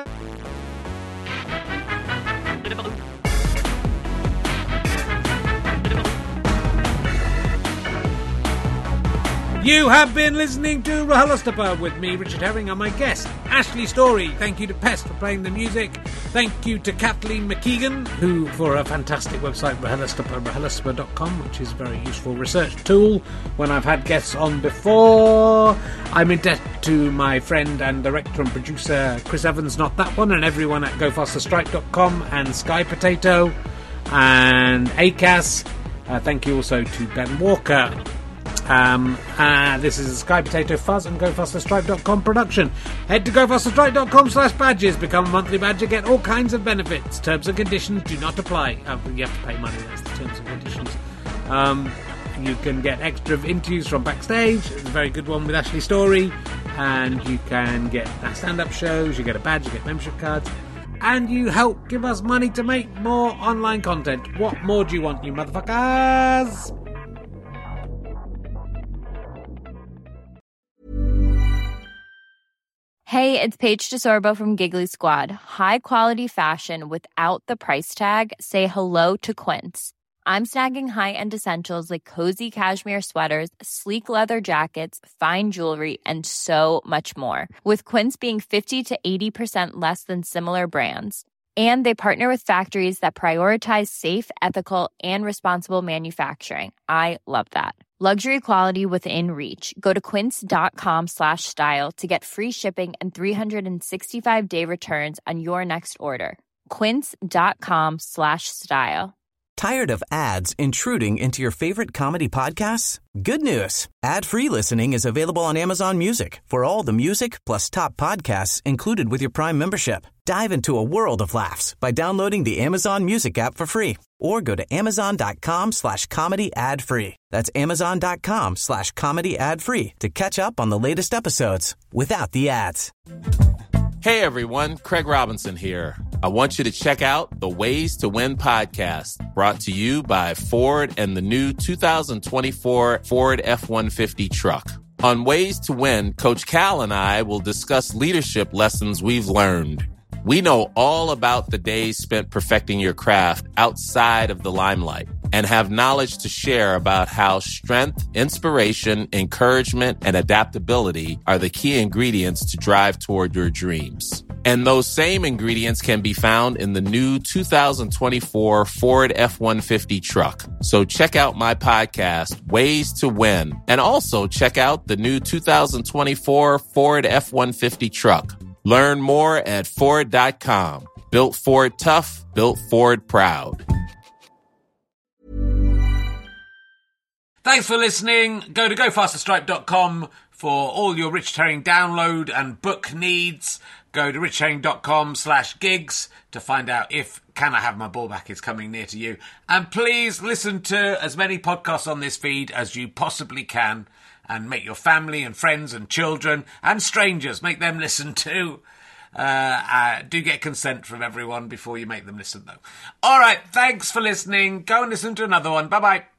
You have been listening to RHLSTP with me, Richard Herring, and my guest, Ashley Story. Thank you to Pest for playing the music. Thank you to Kathleen McKeegan, who, for a fantastic website, RHLSTP, R H L S T P dot com, which is a very useful research tool when I've had guests on before. I'm in debt to my friend and director and producer, Chris Evans, not that one, and everyone at Go Faster Stripe dot com and Sky Potato and A C A S. Uh, thank you also to Ben Walker. Um, uh, this is a Sky Potato Fuzz and Go Faster Stripe dot com production. Head to Go Faster Stripe dot com slash badges, become a monthly badger, get all kinds of benefits. Terms and conditions do not apply. Uh, you have to pay money, that's the terms and conditions. Um, you can get extra interviews from backstage. It's a very good one with Ashley Story. And you can get stand-up shows, you get a badge, you get membership cards. And you help give us money to make more online content. What more do you want, you motherfuckers? Hey, it's Paige DeSorbo from Giggly Squad. High quality fashion without the price tag. Say hello to Quince. I'm snagging high-end essentials like cozy cashmere sweaters, sleek leather jackets, fine jewelry, and so much more. With Quince being fifty to eighty percent less than similar brands. And they partner with factories that prioritize safe, ethical, and responsible manufacturing. I love that. Luxury quality within reach. Go to quince.com slash style to get free shipping and three sixty-five day returns on your next order. Quince.com slash style. Tired of ads intruding into your favorite comedy podcasts? Good news. Ad-free listening is available on Amazon Music for all the music plus top podcasts included with your Prime membership. Dive into a world of laughs by downloading the Amazon Music app for free or go to amazon.com slash comedy ad free. That's amazon.com slash comedy ad free to catch up on the latest episodes without the ads. Hey everyone, Craig Robinson here. I want you to check out the Ways to Win podcast, brought to you by Ford and the new two thousand twenty-four Ford F one fifty truck. On Ways to Win, Coach Cal and I will discuss leadership lessons we've learned. We know all about the days spent perfecting your craft outside of the limelight and have knowledge to share about how strength, inspiration, encouragement, and adaptability are the key ingredients to drive toward your dreams. And those same ingredients can be found in the new two thousand twenty-four Ford F one fifty truck. So check out my podcast, Ways to Win, and also check out the new two thousand twenty-four Ford F one fifty truck. Learn more at Ford dot com. Built Ford tough, built Ford proud. Thanks for listening. Go to go faster stripe dot com for all your Richard Herring download and book needs. Go to richard herring dot com slash gigs to find out if Can I Have My Ball Back is coming near to you. And please listen to as many podcasts on this feed as you possibly can. And make your family and friends and children and strangers, make them listen too. Uh, uh, do get consent from everyone before you make them listen, though. All right, thanks for listening. Go and listen to another one. Bye-bye.